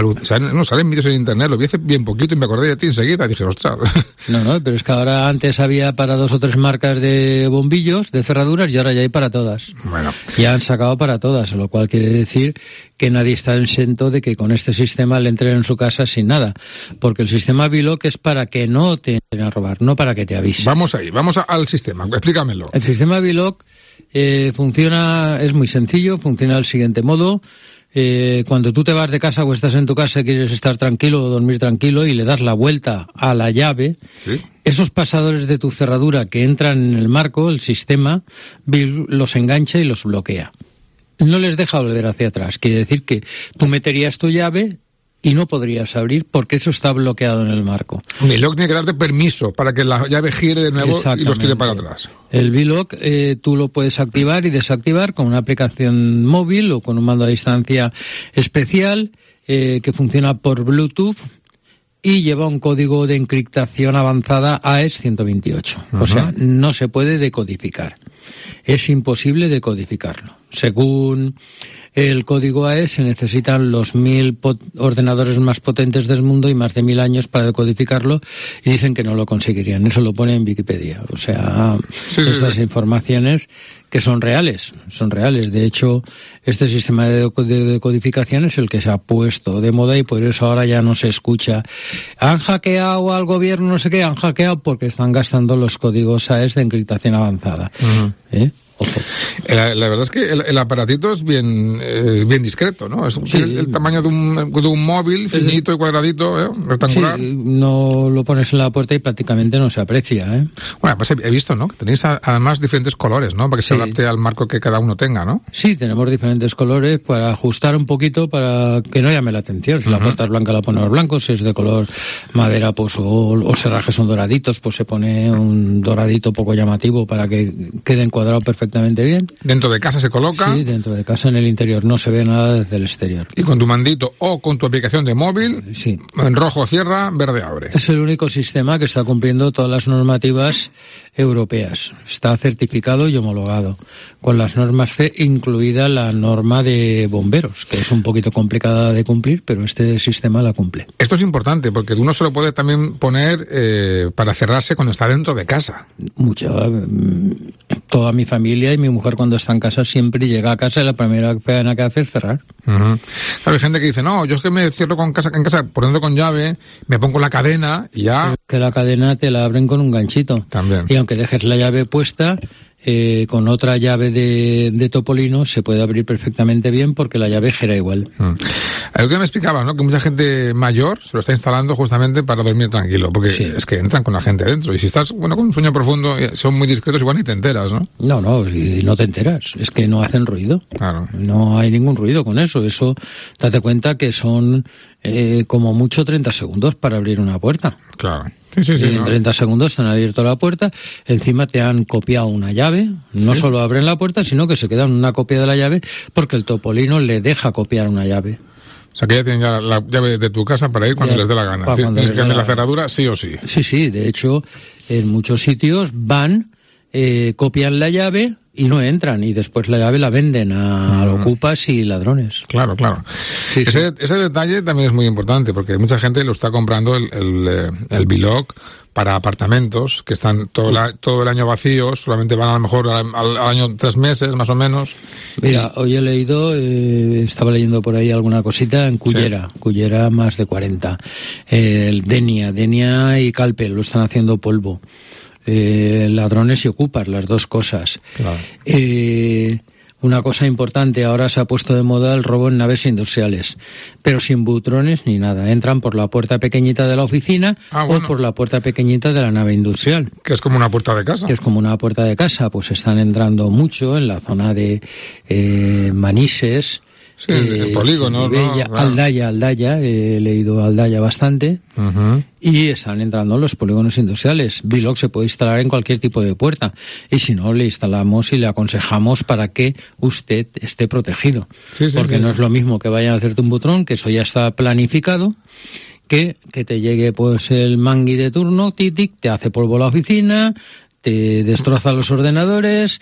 No, salen vídeos en internet, lo vi hace bien poquito y me acordé de ti enseguida, dije, ostras. No, no, pero es que ahora antes había para dos o tres marcas de bombillos, de cerraduras, y ahora ya hay para todas. Bueno. Ya han sacado para todas, lo cual quiere decir que nadie está exento de que con este sistema le entren en su casa sin nada. Porque el sistema Biloc es para que no te entren a robar, no para que te avisen. Vamos ahí, vamos a, al sistema, explícamelo. El sistema Biloc eh, funciona, es muy sencillo, funciona del siguiente modo. Eh, cuando tú te vas de casa o estás en tu casa y quieres estar tranquilo o dormir tranquilo y le das la vuelta a la llave, ¿sí? Esos pasadores de tu cerradura que entran en el marco, el sistema, los engancha y los bloquea. No les deja volver hacia atrás. Quiere decir que tú meterías tu llave y no podrías abrir porque eso está bloqueado en el marco. Biloc tiene que darte permiso para que la llave gire de nuevo y los tire para atrás. El Biloc eh, tú lo puedes activar y desactivar con una aplicación móvil o con un mando a distancia especial eh, que funciona por Bluetooth y lleva un código de encriptación avanzada A E S ciento veintiocho. Uh-huh. O sea, no se puede decodificar. Es imposible decodificarlo. Según el código A E S se necesitan los mil pot- ordenadores más potentes del mundo y más de mil años para decodificarlo y dicen que no lo conseguirían. Eso lo pone en Wikipedia. O sea, sí, estas sí, sí. informaciones que son reales, son reales. De hecho, este sistema de decodificación es el que se ha puesto de moda y por eso ahora ya no se escucha. Han hackeado al gobierno, no sé qué, han hackeado porque están gastando los códigos A E S de encriptación avanzada. Uh-huh. ¿Eh? Ojo. La, la verdad es que el, el aparatito es bien eh, bien discreto, ¿no? Es sí. el, el tamaño de un, de un móvil, finito y cuadradito, ¿eh? Rectangular. Sí, no lo pones en la puerta y prácticamente no se aprecia, ¿eh? Bueno, pues he visto, ¿no? Que tenéis a, además diferentes colores, ¿no? Para que sí. se adapte al marco que cada uno tenga, ¿no? Sí, tenemos diferentes colores para ajustar un poquito para que no llame la atención. Si uh-huh. la puerta es blanca la ponemos blanco, si es de color madera pues o, o serrajes son doraditos, pues se pone un doradito poco llamativo para que quede encuadrado perfectamente perfectamente bien. ¿Dentro de casa se coloca? Sí, dentro de casa, en el interior, no se ve nada desde el exterior. Y con tu mandito o con tu aplicación de móvil, sí. En rojo cierra, verde abre. Es el único sistema que está cumpliendo todas las normativas europeas. Está certificado y homologado, con las normas C, incluida la norma de bomberos, que es un poquito complicada de cumplir, pero este sistema la cumple. Esto es importante, porque uno se lo puede también poner eh, para cerrarse cuando está dentro de casa. Mucha, toda mi familia y mi mujer cuando está en casa siempre llega a casa y la primera pena que hace es cerrar. Uh-huh. Claro, hay gente que dice, no, yo es que me cierro con casa, en casa por dentro con llave, me pongo la cadena y ya... Pero que la cadena te la abren con un ganchito. También. Y aunque dejes la llave puesta... Eh, con otra llave de, de Topolino se puede abrir perfectamente bien porque la llave gira igual. Mm. El otro día me explicaba, ¿no?, que mucha gente mayor se lo está instalando justamente para dormir tranquilo, porque sí. Es que entran con la gente dentro y si estás, bueno, con un sueño profundo, son muy discretos, igual ni te enteras, ¿no? No, no, y no te enteras, es que no hacen ruido. Claro. No hay ningún ruido con eso, eso, date cuenta que son eh, como mucho treinta segundos para abrir una puerta. Claro. Sí, sí, sí, y en no. treinta segundos te han abierto la puerta, encima te han copiado una llave, no sí, solo abren la puerta, sino que se quedan una copia de la llave porque el Topolino le deja copiar una llave. O sea, que ya tienen ya la llave de tu casa para ir cuando ya, les dé la gana. Tienes que cambiar la cerradura sí o sí. Sí, sí, de hecho, en muchos sitios van, eh, copian la llave y no entran, y después la llave la venden a mm. ocupas y ladrones. Claro, claro. Sí, ese, sí. ese detalle también es muy importante, porque mucha gente lo está comprando el, el, el B-Lock para apartamentos que están todo, la, todo el año vacíos, solamente van a lo mejor al, al año tres meses, más o menos. Mira, y... hoy he leído, eh, estaba leyendo por ahí alguna cosita en Cullera, sí. Cullera más de cuarenta. Eh, el Denia, Denia y Calpe lo están haciendo polvo. Eh, ladrones y ocupas, las dos cosas. Claro. Eh, una cosa importante, ahora se ha puesto de moda el robo en naves industriales, pero sin butrones ni nada. Entran por la puerta pequeñita de la oficina ah, bueno. o por la puerta pequeñita de la nave industrial. Que es como una puerta de casa. Que es como una puerta de casa. Pues están entrando mucho en la zona de eh, Manises. Sí, eh, el polígono, ¿no? Claro. Aldaya, Aldaya, he leído Aldaya bastante, uh-huh. y están entrando los polígonos industriales. B-Lock se puede instalar en cualquier tipo de puerta, y si no, le instalamos y le aconsejamos para que usted esté protegido. Sí, sí, porque sí, no sí. es lo mismo que vayan a hacerte un butrón, que eso ya está planificado, que, que te llegue pues el mangui de turno, tic, te hace polvo la oficina, te destroza los ordenadores...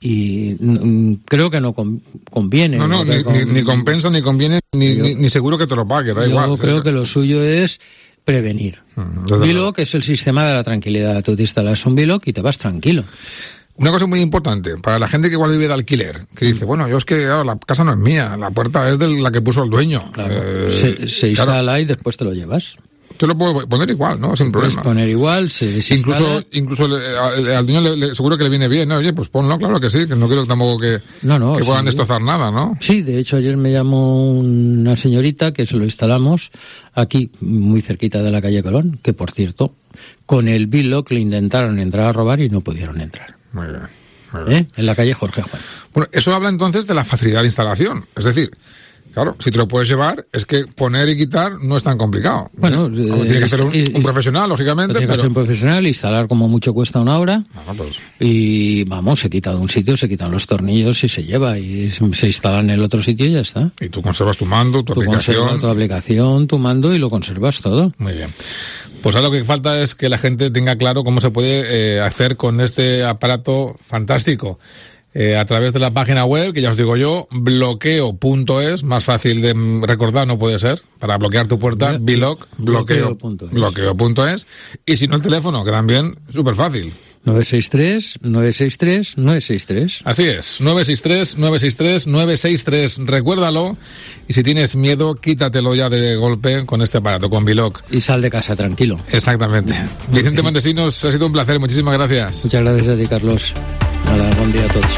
y mm, creo que no conviene. No, no, ni, con... ni, ni compensa, ni conviene, ni, yo, ni, ni seguro que te lo pague, da yo igual. Yo creo que lo suyo es prevenir. Uh-huh. B-Lock es el sistema de la tranquilidad. Tú te instalas un B-Lock y te vas tranquilo. Una cosa muy importante, para la gente que igual vive de alquiler, que dice, bueno, yo es que claro, la casa no es mía, la puerta es de la que puso el dueño. Claro. Eh, se se instala claro. y después te lo llevas. Te lo puedo poner igual, ¿no? Sin problema. Puedes poner igual, se desinstala. Incluso, incluso le, al, al dueño le, le, seguro que le viene bien, ¿no? Oye, pues ponlo, claro que sí, que no quiero tampoco que, no, no, que puedan sí, destrozar nada, ¿no? Sí, de hecho ayer me llamó una señorita que se lo instalamos aquí, muy cerquita de la calle Colón, que por cierto, con el B-Lock le intentaron entrar a robar y no pudieron entrar. Muy bien. Muy bien. ¿Eh? En la calle Jorge Juan. Bueno, eso habla entonces de la facilidad de instalación, es decir... Claro, si te lo puedes llevar, es que poner y quitar no es tan complicado. Bueno, ¿eh? eh, tiene que ser un, un profesional, lógicamente. Tiene que pero... ser un profesional, instalar como mucho cuesta una hora. Ah, pues. Y vamos, se quita de un sitio, se quitan los tornillos y se lleva. Y se instala en el otro sitio y ya está. Y tú conservas tu mando, tu tú aplicación. Conservas tu aplicación, tu mando y lo conservas todo. Muy bien. Pues ahora lo que falta es que la gente tenga claro cómo se puede eh, hacer con este aparato fantástico. Eh, a través de la página web, que ya os digo yo, bloqueo punto es, más fácil de recordar no puede ser, para bloquear tu puerta, B-Lock, bloqueo punto es, y si no el teléfono, que también súper fácil. nueve seis tres, nueve seis tres, nueve seis tres. Así es, nueve seis tres, nueve seis tres, nueve seis tres, recuérdalo, y si tienes miedo, quítatelo ya de golpe con este aparato, con B-Lock. Y sal de casa tranquilo. Exactamente. Vicente Montesinos, ha sido un placer, muchísimas gracias. Muchas gracias a ti, Carlos. Hola, buen día a todos.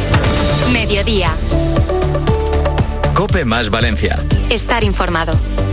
Mediodía. COPE más Valencia. Estar informado.